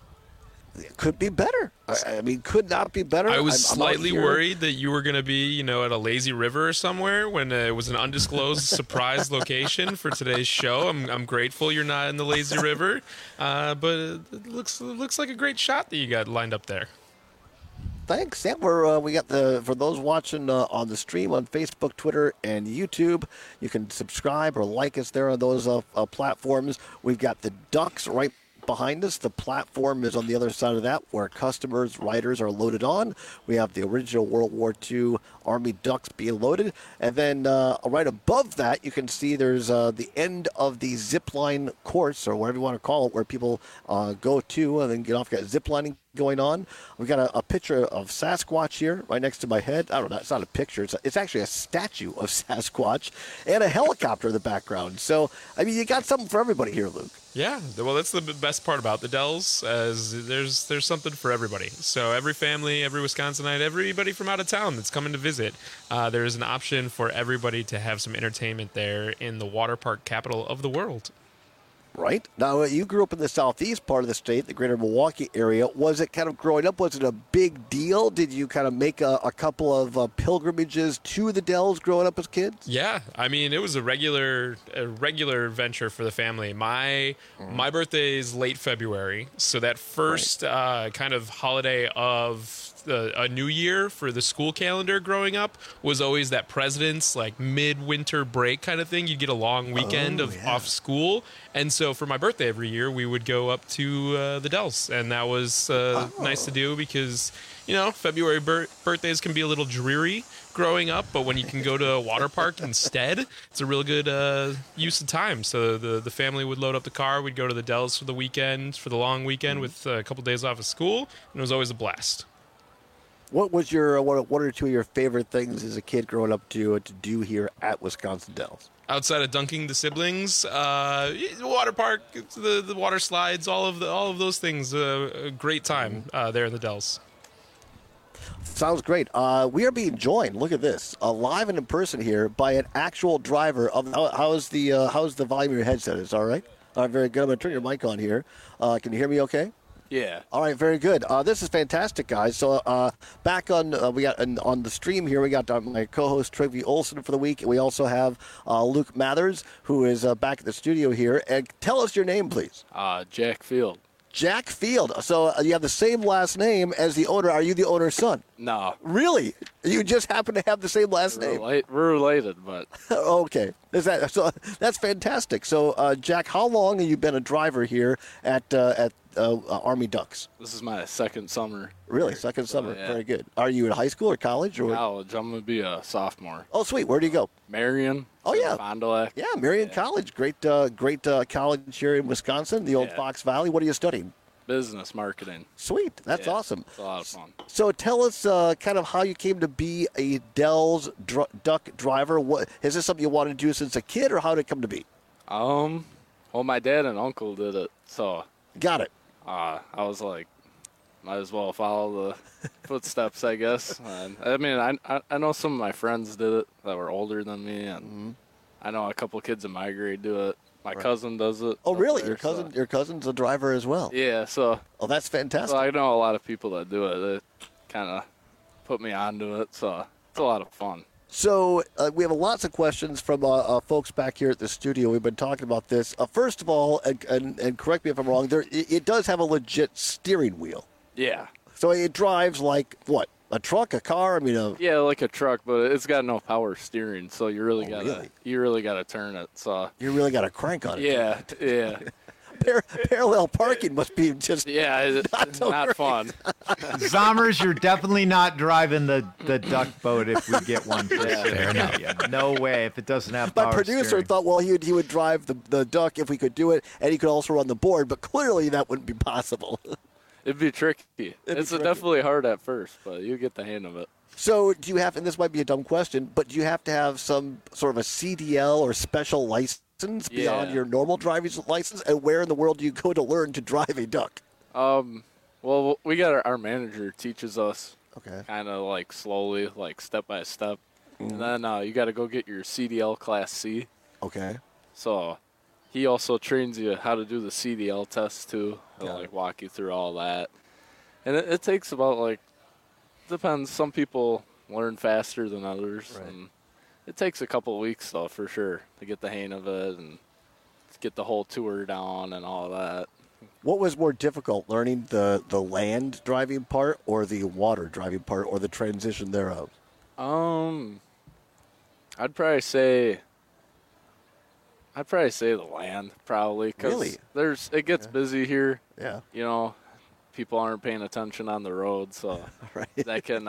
It could be better. I mean, could not be better. I was slightly worried that you were going to be, at a lazy river or somewhere when it was an undisclosed surprise location for today's show. I'm grateful you're not in the lazy river, but it looks like a great shot that you got lined up there. Thanks. Yeah, we got for those watching on the stream on Facebook, Twitter, and YouTube, you can subscribe or like us there on those platforms. We've got the Ducks right behind us. The platform is on the other side of that where customers, riders are loaded on. We have the original World War II Army Ducks being loaded. And then right above that, you can see there's the end of the zipline course, or whatever you want to call it, where people go to and then get off. Got ziplining going on. We've got a picture of Sasquatch here right next to my head. I don't know, it's not a picture. It's actually a statue of Sasquatch and a helicopter in the background. So, I mean, you got something for everybody here, Luke. Yeah, well, that's the best part about the Dells, as there's something for everybody. So every family, every Wisconsinite, everybody from out of town that's coming to visit, there is an option for everybody to have some entertainment there in the water park capital of the world. Right. Now, you grew up in the southeast part of the state, the greater Milwaukee area. Was it kind of growing up, was it a big deal? Did you kind of make a couple of pilgrimages to the Dells growing up as kids? Yeah. I mean, it was a regular venture for the family. My birthday is late February, so that first kind of holiday of a new year for the school calendar growing up was always that president's midwinter break kind of thing. You'd get a long weekend off school. And so for my birthday every year, we would go up to the Dells. And that was nice to do because, February birthdays can be a little dreary growing up. But when you can go to a water park instead, it's a real good use of time. So the family would load up the car. We'd go to the Dells for the weekend, for the long weekend with a couple days off of school. And it was always a blast. What was your one or two of your favorite things as a kid growing up to do here at Wisconsin Dells? Outside of dunking the siblings, the water park, the water slides, all of those things. A great time there in the Dells. Sounds great. We are being joined. Look at this, live and in person here by an actual driver. How's the volume of your headset? Is it all right? All right, very good. I'm going to turn your mic on here. Can you hear me? Okay. Yeah. All right, very good. This is fantastic, guys. So back on on the stream here, we got my co-host Trygve Olsen for the week. We also have Luke Mathers, who is back at the studio here. And tell us your name, please. Jack Field. Jack Field. So you have the same last name as the owner. Are you the owner's son? No. Really? You just happen to have the same last name? We're related, but... Okay. So that's fantastic. So, Jack, how long have you been a driver here at Army Ducks? This is my second summer. Really? Second summer. Yeah. Very good. Are you in high school or college? Or college. I'm going to be a sophomore. Oh, sweet. Where do you go? Marion. Oh, yeah. Fond du Lac. Yeah, Marion College. Great college here in Wisconsin, the old Fox Valley. What are you studying? Business marketing. Sweet. That's awesome. It's a lot of fun. So tell us kind of how you came to be a Dells duck driver. Is this something you wanted to do since a kid, or how did it come to be? Well, my dad and uncle did it, so. Got it. I was like might as well follow the footsteps, I guess. And, I mean, I know some of my friends did it that were older than me, and I know a couple kids in my grade do it. My cousin does it. Oh, really? There, Your cousin's a driver as well? Yeah, so. Oh, that's fantastic. So I know a lot of people that do it. It kind of put me onto it, so it's a lot of fun. So we have lots of questions from folks back here at the studio. We've been talking about this. First of all, and correct me if I'm wrong, it does have a legit steering wheel. Yeah. So it drives like, what, a truck, a car? I mean, yeah, like a truck, but it's got no power steering, so you really gotta turn it. So you really got to crank on it. Yeah, yeah. Parallel parking must be just not fun. Zommers, you're definitely not driving the duck boat if we get one. Fair enough. Yeah, no way if it doesn't have power My producer steering. thought, well, he would drive the duck if we could do it, and he could also run the board, but clearly that wouldn't be possible. It'd be tricky. It's definitely hard at first, but you get the hang of it. So do you have, and this might be a dumb question, but do you have to have some sort of a CDL or special license beyond your normal driver's license? And where in the world do you go to learn to drive a duck? Well, we got our manager teaches us kind of like slowly, like step by step. And then you got to go get your CDL Class C. Okay. So he also trains you how to do the CDL test too. He'll like walk you through all that. And it takes about depends. Some people learn faster than others. Right. And it takes a couple of weeks though, for sure, to get the hang of it and get the whole tour down and all that. What was more difficult, learning the land driving part or the water driving part or the transition thereof? I'd probably say the land, probably, because it gets busy here. Yeah. You know, people aren't paying attention on the road, so that can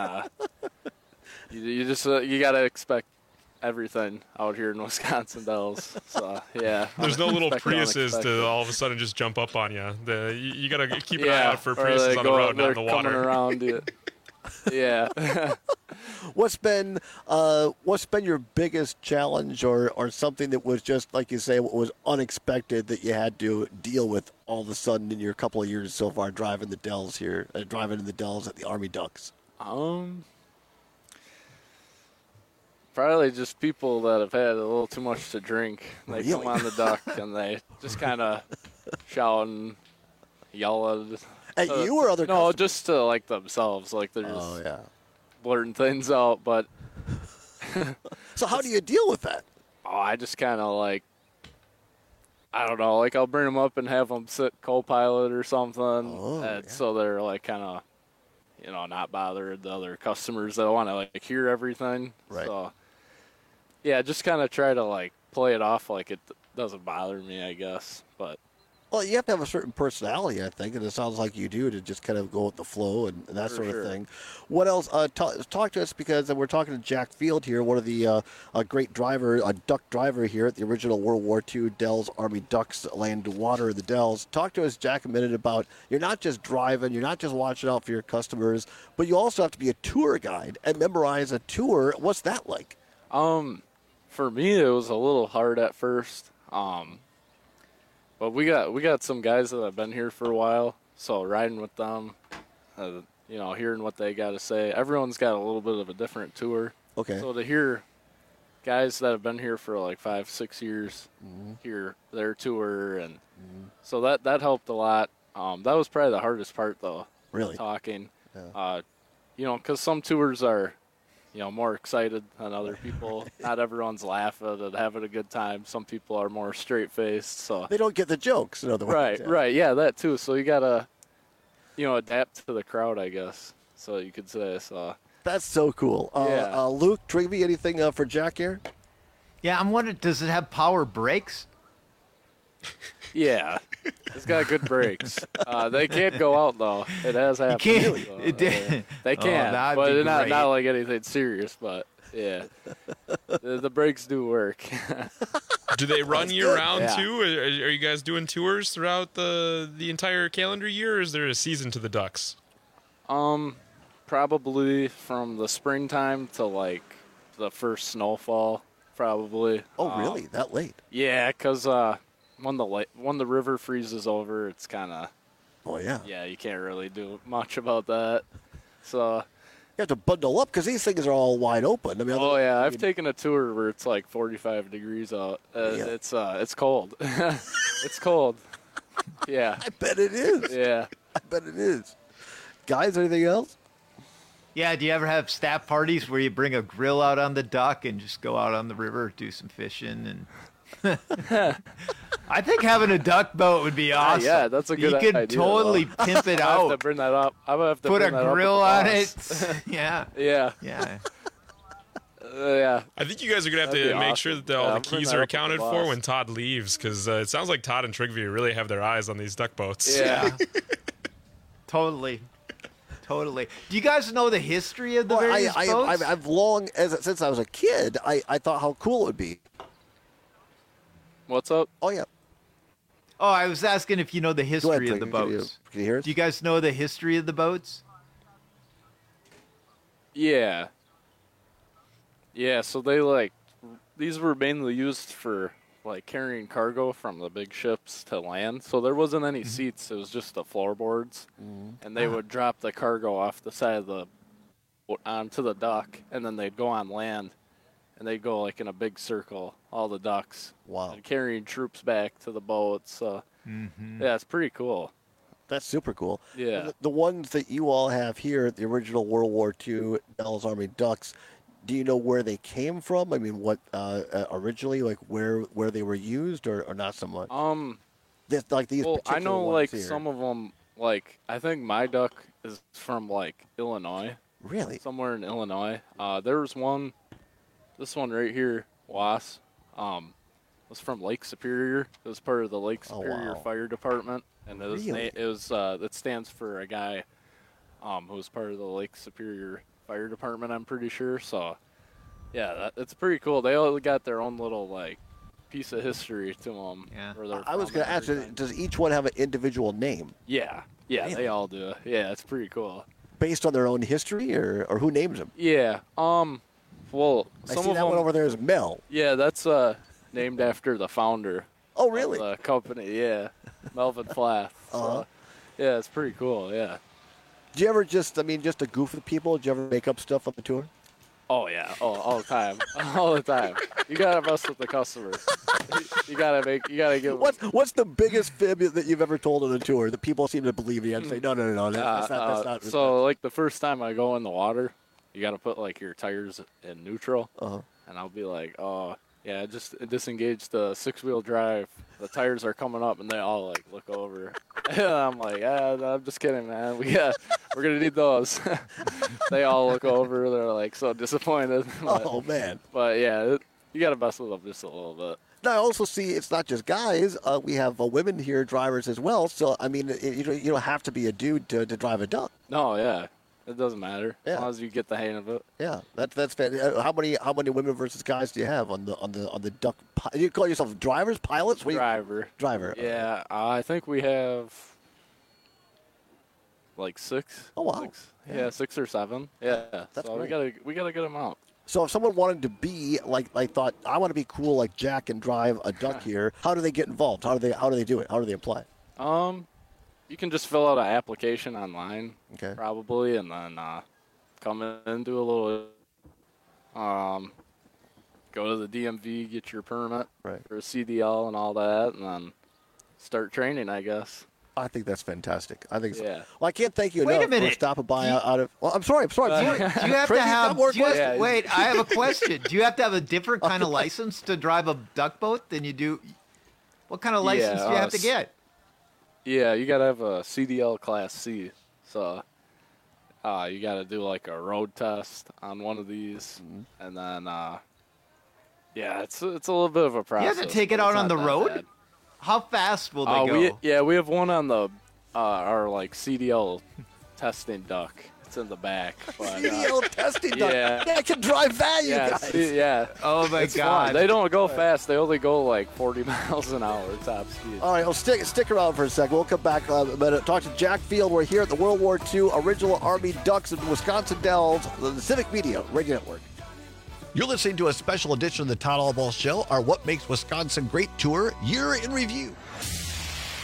you got to expect everything out here in Wisconsin Dells. So yeah, there's no little Priuses to all of a sudden just jump up on you. You got to keep an eye out for Priuses on the road, not in the water. Coming around you. Yeah. What's been your biggest challenge or something that was just, like you say, what was unexpected that you had to deal with all of a sudden in your couple of years so far driving the Dells here, driving in the Dells at the Army Ducks? Probably just people that have had a little too much to drink. They come on the duck and they just kind of shout and yell at you or other customers? No, just to like themselves. Like they're just blurting things out. But so how do you deal with that? Oh, I just kind of I don't know. Like I'll bring them up and have them sit co-pilot or something. So they're like kind of, not bothered the other customers that want to hear everything. Right. So yeah, just kind of try to play it off like it doesn't bother me, I guess. But well, you have to have a certain personality, I think, and it sounds like you do, to just kind of go with the flow and that sort of thing. What else? Talk to us, because we're talking to Jack Field here, one of the great duck driver here at the original World War II Dells Army Ducks Land and Water in the Dells. Talk to us, Jack, a minute about, you're not just driving, you're not just watching out for your customers, but you also have to be a tour guide and memorize a tour. What's that like? For me, it was a little hard at first. But we got some guys that have been here for a while, so riding with them, hearing what they got to say. Everyone's got a little bit of a different tour. Okay. So to hear guys that have been here for 5-6 years hear their tour, and so that helped a lot. That was probably the hardest part, though. Really? Talking. Yeah. Because some tours are, more excited than other people. Not everyone's laughing and having a good time. Some people are more straight-faced, so they don't get the jokes, in other words. Right, yeah, that too. So you gotta, adapt to the crowd, I guess. So you could say so. That's so cool. Luke, Trigby, anything for Jack here? Yeah, I'm wondering, does it have power brakes? Yeah, it's got good brakes. They can't go out though. It has happened. You can't. They can, but not like anything serious. But yeah, the brakes do work. Do they run year round too? Are you guys doing tours throughout the entire calendar year, or is there a season to the Ducks? Probably from the springtime to the first snowfall. Probably. Oh, really? That late? Yeah, because when the river freezes over, it's kind of Oh, yeah. Yeah, you can't really do much about that. So you have to bundle up because these things are all wide open. I mean, I've taken a tour where it's like 45 degrees out. It's cold. It's cold. Yeah. I bet it is. Yeah. I bet it is. Guys, anything else? Yeah, do you ever have staff parties where you bring a grill out on the dock and just go out on the river, do some fishing? And I think having a duck boat would be awesome. Yeah, that's a good idea. You could totally pimp it I out. have to bring that up. I'm gonna have to put a bring that grill up on with it. Yeah. Yeah. Yeah. Yeah. I think you guys are going to have to make sure that all the keys are accounted for when Todd leaves, because it sounds like Todd and Trigby really have their eyes on these duck boats. Yeah. Totally. Do you guys know the history of the various boats? I've long, since I was a kid, I thought how cool it would be. What's up? Oh, yeah. Oh, I was asking if you know the history of the boats. Can you hear us? Do you guys know the history of the boats? Yeah. Yeah, so these were mainly used for, carrying cargo from the big ships to land. So there wasn't any seats. It was just the floorboards. And they would drop the cargo off the side of the boat onto the dock, and then they'd go on land. And they'd go, in a big circle, all the ducks. Wow. And carrying troops back to the boats. So, yeah, it's pretty cool. That's super cool. Yeah. The ones that you all have here, the original World War II Bell's Army Ducks, do you know where they came from? I mean, what originally, where they were used, or not so much? These well, I know, ones here. some of them, I think my duck is from, Illinois. Really? Somewhere in Illinois. There was one, this one right here, Was, was from Lake Superior. It was part of the Lake Superior Fire Department. And it was, it stands for a guy who was part of the Lake Superior Fire Department, I'm pretty sure. So, yeah, it's pretty cool. They all got their own little, piece of history to them. Yeah. I was going to ask, does each one have an individual name? Yeah. Yeah, really? They all do. Yeah, it's pretty cool. Based on their own history, or who names them? Yeah. Well, I some see of that them, one over there is Mel. Yeah, that's named after the founder. Oh, really? Of the company, yeah. Melvin Plath. So, yeah, it's pretty cool, yeah. Do you ever just to goof with people, do you ever make up stuff on the tour? Oh, yeah. Oh, all the time. All the time. You got to mess with the customers. You got to give What's the biggest fib that you've ever told on a tour that people seem to believe you and say, no, that's not. So, the first time I go in the water, you got to put, your tires in neutral. And I'll be like, oh, yeah, just disengage the 6-wheel drive. The tires are coming up, and they all, look over. And I'm like, I'm just kidding, man. We're going to need those. They all look over. They're, so disappointed. Oh, man. But, yeah, you got to mess with them just a little bit. Now, I also see it's not just guys. We have women here, drivers as well. So, I mean, you don't have to be a dude to drive a duck. No, yeah. It doesn't matter as long as you get the hang of it. Yeah, that's fantastic. How many women versus guys do you have on the duck? You call yourself drivers, pilots? Driver. Yeah, I think we have 6. Oh wow. 6. Yeah, 6 or 7. Yeah, that's so great. we gotta get them out. So if someone wanted to be thought I want to be cool like Jack and drive a duck here, how do they get involved? How do they do it? How do they apply? You can just fill out an application online, probably, and then come in and do a little. Go to the DMV, get your permit for a CDL and all that, and then start training, I guess. I think that's fantastic. I think so. Yeah. Well, I can't thank you enough for stopping by out of. Well, I'm sorry. Do you have to have? Wait, I have a question. Do you have to have a different kind of license to drive a duck boat than you do? What kind of license do you have to get? Yeah, you got to have a CDL Class C. So you got to do a road test on one of these. And then, it's a little bit of a process. You have to take it out on the road? Bad. How fast will they go? We have one on the our CDL testing duck. It's in the back. But, CDL testing duck. Yeah, I can drive that, you guys. Oh my God. Fun. They don't go fast. They only go 40 miles an hour top speed. All right, well, stick around for a second. We'll come back in a minute. Talk to Jack Field. We're here at the World War II Original Army Ducks in Wisconsin Dells, the Civic Media Radio Network. You're listening to a special edition of the Todd Albaugh Show, our What Makes Wisconsin Great Tour Year in Review.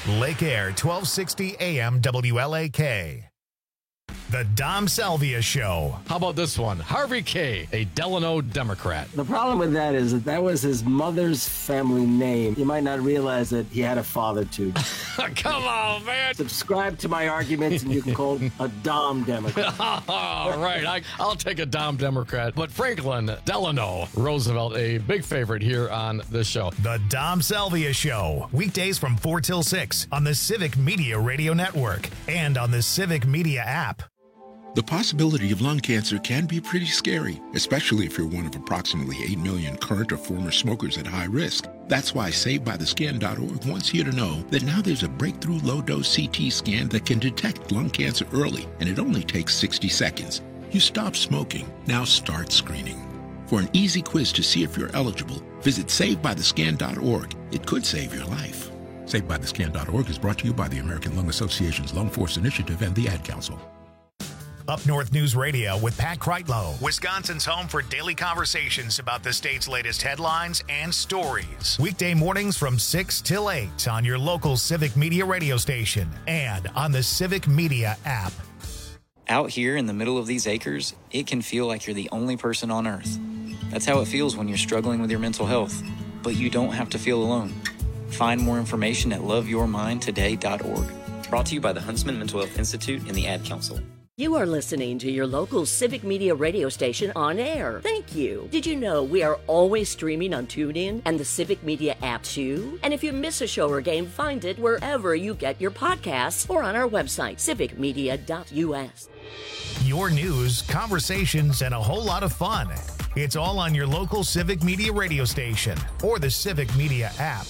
Lake Air, 1260 AM WLAK. The Dom Salvia Show. How about this one? Harvey K., a Delano Democrat. The problem with that is that was his mother's family name. You might not realize that he had a father, too. Come on, man. Subscribe to my arguments, and you can call a Dom Democrat. All right, I'll take a Dom Democrat. But Franklin Delano Roosevelt, a big favorite here on this show. The Dom Salvia Show. Weekdays from 4 till 6 on the Civic Media Radio Network and on the Civic Media app. The possibility of lung cancer can be pretty scary, especially if you're one of approximately 8 million current or former smokers at high risk. That's why SaveByTheScan.org wants you to know that now there's a breakthrough low-dose CT scan that can detect lung cancer early, and it only takes 60 seconds. You stop smoking, now start screening. For an easy quiz to see if you're eligible, visit SaveByTheScan.org. It could save your life. SaveByTheScan.org is brought to you by the American Lung Association's Lung Force Initiative and the Ad Council. Up North News Radio with Pat Kreitlow, Wisconsin's home for daily conversations about the state's latest headlines and stories. Weekday mornings from 6 till 8 on your local Civic Media radio station and on the Civic Media app. Out here in the middle of these acres, it can feel like you're the only person on Earth. That's how it feels when you're struggling with your mental health. But you don't have to feel alone. Find more information at loveyourmindtoday.org. Brought to you by the Huntsman Mental Health Institute and the Ad Council. You are listening to your local Civic Media radio station on air. Thank you. Did you know we are always streaming on TuneIn and the Civic Media app too? And if you miss a show or game, find it wherever you get your podcasts or on our website, civicmedia.us. Your news, conversations, and a whole lot of fun. It's all on your local Civic Media radio station or the Civic Media app.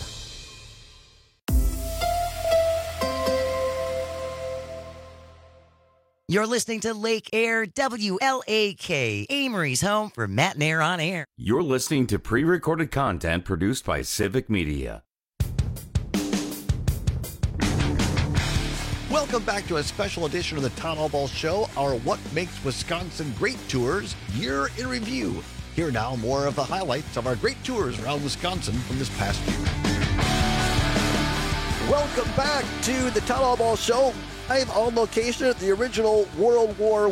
You're listening to Lake Air WLAK, Amory's home for Matt and Air on Air. You're listening to pre-recorded content produced by Civic Media. Welcome back to a special edition of the Town Hall Ball Show, our What Makes Wisconsin Great Tours Year in Review. Here now, more of the highlights of our great tours around Wisconsin from this past year. Welcome back to the Town Hall Ball Show. I'm on location at the original World War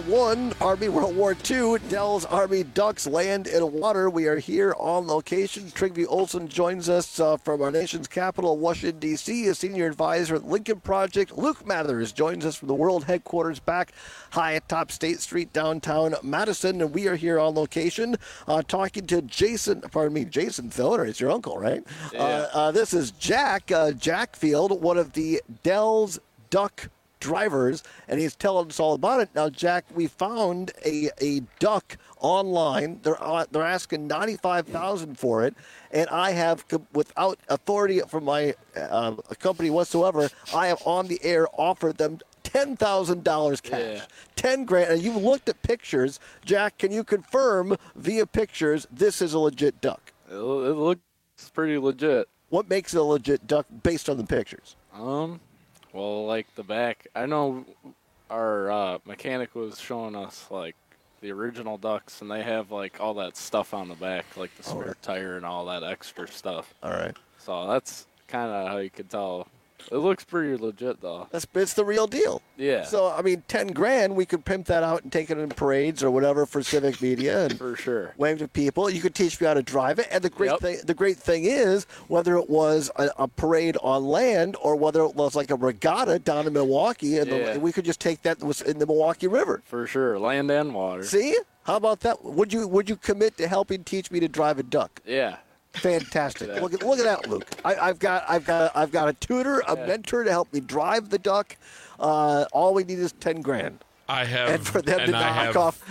II, Dell's Army Ducks Land and Water. We are here on location. Trygve Olsen joins us from our nation's capital, Washington, D.C., a senior advisor at Lincoln Project. Luke Mathers joins us from the world headquarters back high atop State Street, downtown Madison. And we are here on location talking to Jason Filler. It's your uncle, right? Yeah. This is Jack Field, one of the Dell's Duck drivers, and he's telling us all about it. Now, Jack, we found a duck online. They're asking $95,000 for it, and I have, without authority from my company whatsoever, I have on the air offered them $10,000 cash, Yeah. $10,000. And you've looked at pictures, Jack. Can you confirm via pictures this is a legit duck? It looks pretty legit. What makes it a legit duck based on the pictures? Well, like the back, I know our mechanic was showing us like the original ducks, and they have like all that stuff on the back, like the spare tire and all that extra stuff. All right. So that's kind of how you could tell. It looks pretty legit, though. It's the real deal. Yeah. So, I mean, $10,000, we could pimp that out and take it in parades or whatever for Civic Media. And for sure. Wave to people. You could teach me how to drive it. And the great thing is, whether it was a parade on land or whether it was like a regatta down in Milwaukee, and we could just take that in the Milwaukee River. For sure. Land and water. See? How about that? Would you commit to helping teach me to drive a duck? Yeah. Fantastic! Look at that, Luke. I've got a tutor, a mentor to help me drive the duck. All we need is $10,000. I have, and for them to knock off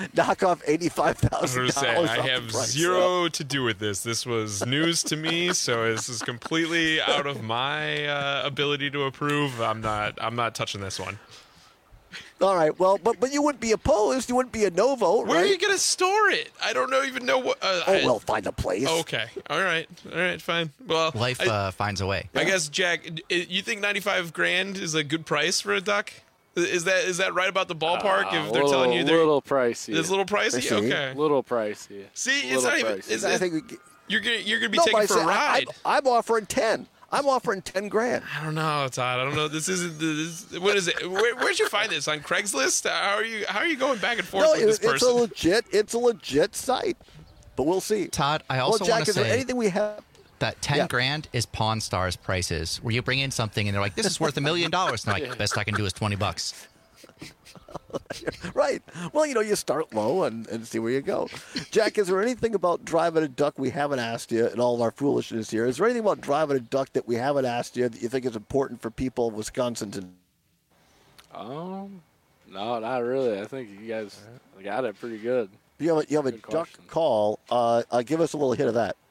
$85,000. I have zero to do with this. This was news to me, so this is completely out of my ability to approve. I'm not touching this one. All right, well, but you wouldn't be opposed. You wouldn't be a no vote, Where right? are you going to store it? I don't even know what. we'll find a place. Okay, all right, fine. Well, life finds a way. I guess, Jack, you think $95,000 is a good price for a duck? Is that right about the ballpark? If they're telling you they're a little pricey. It's a little pricey. Okay, little pricey. See, it's not even. I think you're gonna be taken for a ride. I'm offering 10. I'm offering 10 grand. I don't know, Todd. I don't know. This isn't. What is it? Where'd you find this on Craigslist? How are you going back and forth with this person? It's a legit site, but we'll see. Todd, I also Jack, want to is there say anything we have? that 10 grand is Pawn Stars prices, where you bring in something and they're like, this is worth $1 million. And they're like, best I can do is $20. Right. Well, you start low and see where you go. Jack, is there anything about driving a duck we haven't asked you in all of our foolishness here? Is there anything about driving a duck that we haven't asked you that you think is important for people of Wisconsin to No, not really. I think you guys got it pretty good. You have a duck call. Give us a little hit of that.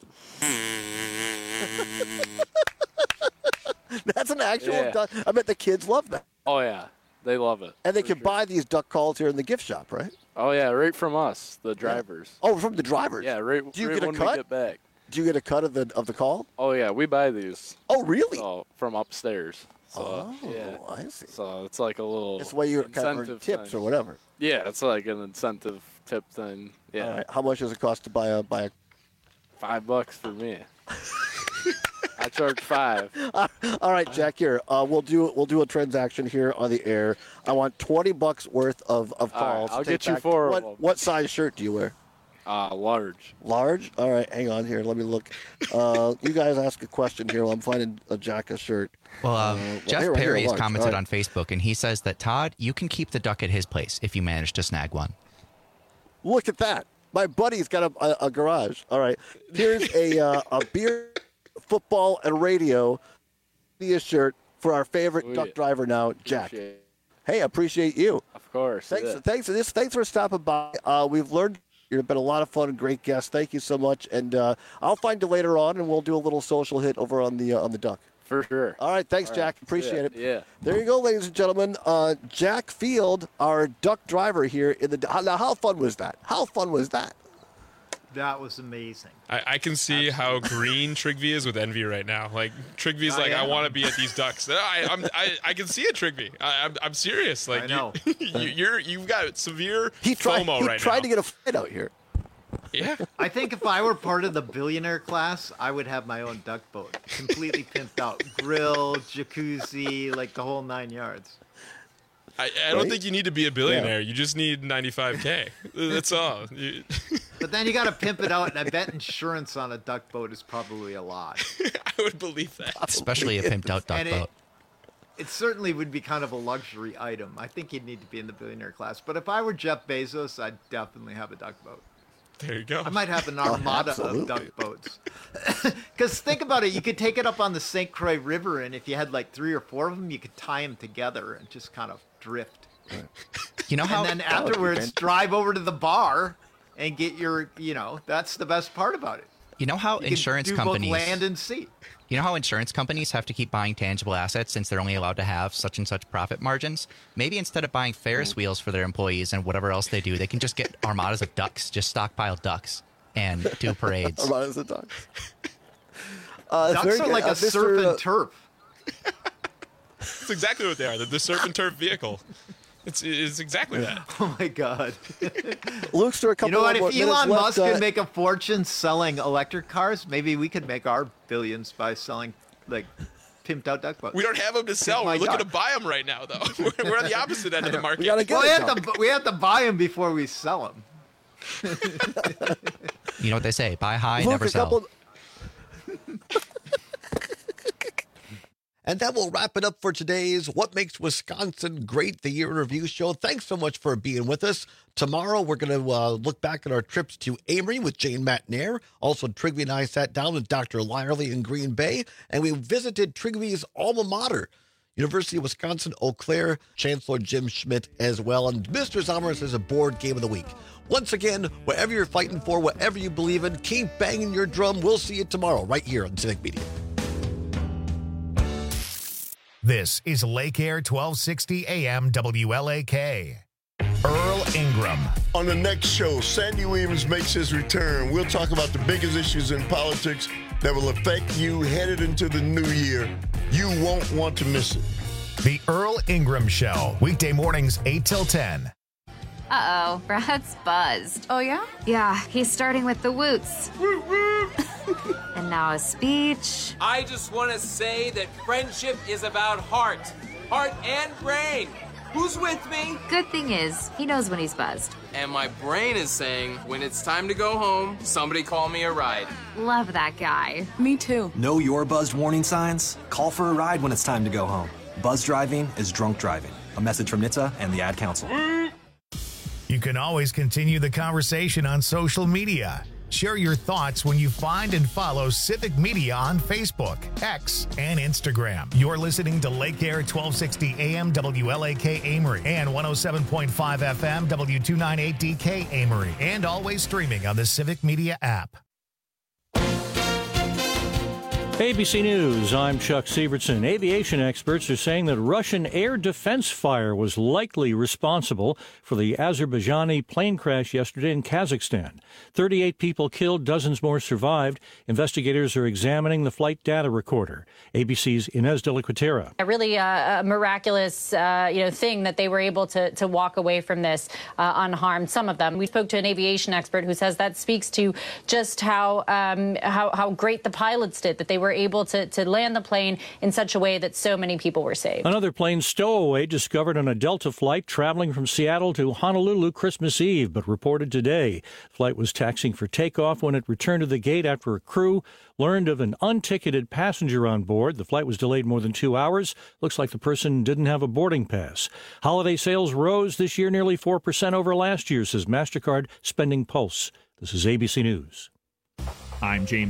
That's an actual duck. I bet the kids love that. Oh, yeah. They love it. And they can buy these duck calls here in the gift shop, right? Oh, yeah, right from us, the drivers. Oh, from the drivers? Yeah, right, Do you right get a when cut? we get back. Do you get a cut of the call? Oh, yeah, we buy these. Oh, really? So, from upstairs. So, I see. So it's like a little It's why you kind of earn tips thing. or whatever. Yeah, it's like an incentive tip thing. Yeah. All right. How much does it cost to buy a $5 for me. I charge $5. All right, Jack. Here, we'll do a transaction here on the air. I want $20 worth of calls. Right, I'll get you four. What size shirt do you wear? Large. Large. All right, hang on here. Let me look. You guys ask a question here while I'm finding a Jack a shirt. Well, Jeff Perry has commented right. on Facebook, and he says that, Todd, you can keep the duck at his place if you manage to snag one. Look at that. My buddy's got a garage. All right. Here's a beer, football, and radio shirt for our favorite duck driver now, Jack. Hey, I appreciate you. Of course. Thanks for stopping by. We've learned you've been a lot of fun and great guest. Thank you so much. And I'll find you later on, and we'll do a little social hit over on the duck. For sure. All right. Thanks, Jack. Appreciate it. Yeah. There you go, ladies and gentlemen. Jack Field, our duck driver here in the. Now, how fun was that? How fun was that? That was amazing. I can see how green Trigby is with envy right now. Like Trigby's like, I want to be at these ducks. I can see it, Trigby. I'm serious. Like, I know. You've got severe FOMO right now. He tried to get a fight out here. Yeah. I think if I were part of the billionaire class, I would have my own duck boat, completely pimped out, grill, jacuzzi, like the whole 9 yards. I don't think you need to be a billionaire. Yeah. You just need $95K. That's all. But then you got to pimp it out, and I bet insurance on a duck boat is probably a lot. I would believe that. Especially a pimped out duck boat. It certainly would be kind of a luxury item. I think you'd need to be in the billionaire class. But if I were Jeff Bezos, I'd definitely have a duck boat. There you go. I might have an armada of duck boats. Because think about it, you could take it up on the St. Croix River, and if you had like 3 or 4 of them, you could tie them together and just kind of drift. You know how? And then afterwards, drive over to the bar and get your, that's the best part about it. You know how insurance companies both land and sea. You know how insurance companies have to keep buying tangible assets since they're only allowed to have such and such profit margins? Maybe instead of buying Ferris wheels for their employees and whatever else they do, they can just get armadas of ducks, just stockpile ducks and do parades. Armadas of ducks. Ducks are like a surf and turf. That's exactly what they are. They're the surf and turf vehicle. It's exactly that. Oh, my God. Luke's a couple You know what? If Elon Musk left, could make a fortune selling electric cars, maybe we could make our billions by selling, like, pimped out duck boats. We don't have them to sell. We're looking to buy them right now, though. We're on the opposite end of the market. We have to buy them before we sell them. You know what they say, buy high, never sell. And that will wrap it up for today's What Makes Wisconsin Great, the Year in Review show. Thanks so much for being with us. Tomorrow, we're going to look back at our trips to Amory with Jane Matnair. Also, Trigby and I sat down with Dr. Lyerly in Green Bay, and we visited Trigby's alma mater, University of Wisconsin, Eau Claire, Chancellor Jim Schmidt as well. And Mr. Zomerus is a board game of the week. Once again, whatever you're fighting for, whatever you believe in, keep banging your drum. We'll see you tomorrow right here on Civic Media. This is Lake Air 1260 AM WLAK. Earl Ingram. On the next show, Sandy Williams makes his return. We'll talk about the biggest issues in politics that will affect you headed into the new year. You won't want to miss it. The Earl Ingram Show, weekday mornings 8 till 10. Uh-oh, Brad's buzzed. Oh, yeah? Yeah, he's starting with the woots. And now a speech. I just want to say that friendship is about heart and brain. Who's with me? Good thing is, he knows when he's buzzed. And my brain is saying, when it's time to go home, somebody call me a ride. Love that guy. Me too. Know your buzzed warning signs? Call for a ride when it's time to go home. Buzz driving is drunk driving. A message from NHTSA and the Ad Council. You can always continue the conversation on social media. Share your thoughts when you find and follow Civic Media on Facebook, X, and Instagram. You're listening to Lake Air 1260 AM WLAK Amory and 107.5 FM W298DK Amory, and always streaming on the Civic Media app. ABC News, I'm Chuck Sievertson. Aviation experts are saying that Russian air defense fire was likely responsible for the Azerbaijani plane crash yesterday in Kazakhstan. 38 people killed, dozens more survived. Investigators are examining the flight data recorder. ABC's Inez de la Cuetera. A really miraculous thing that they were able to walk away from this unharmed, some of them. We spoke to an aviation expert who says that speaks to just how great the pilots did, that they were able to land the plane in such a way that so many people were saved. Another plane stowaway discovered on a Delta flight traveling from Seattle to Honolulu Christmas Eve, but reported today. The flight was taxiing for takeoff when it returned to the gate after a crew learned of an unticketed passenger on board. The flight was delayed more than 2 hours. Looks like the person didn't have a boarding pass. Holiday sales rose this year nearly 4% over last year, says MasterCard Spending Pulse. This is ABC News. I'm James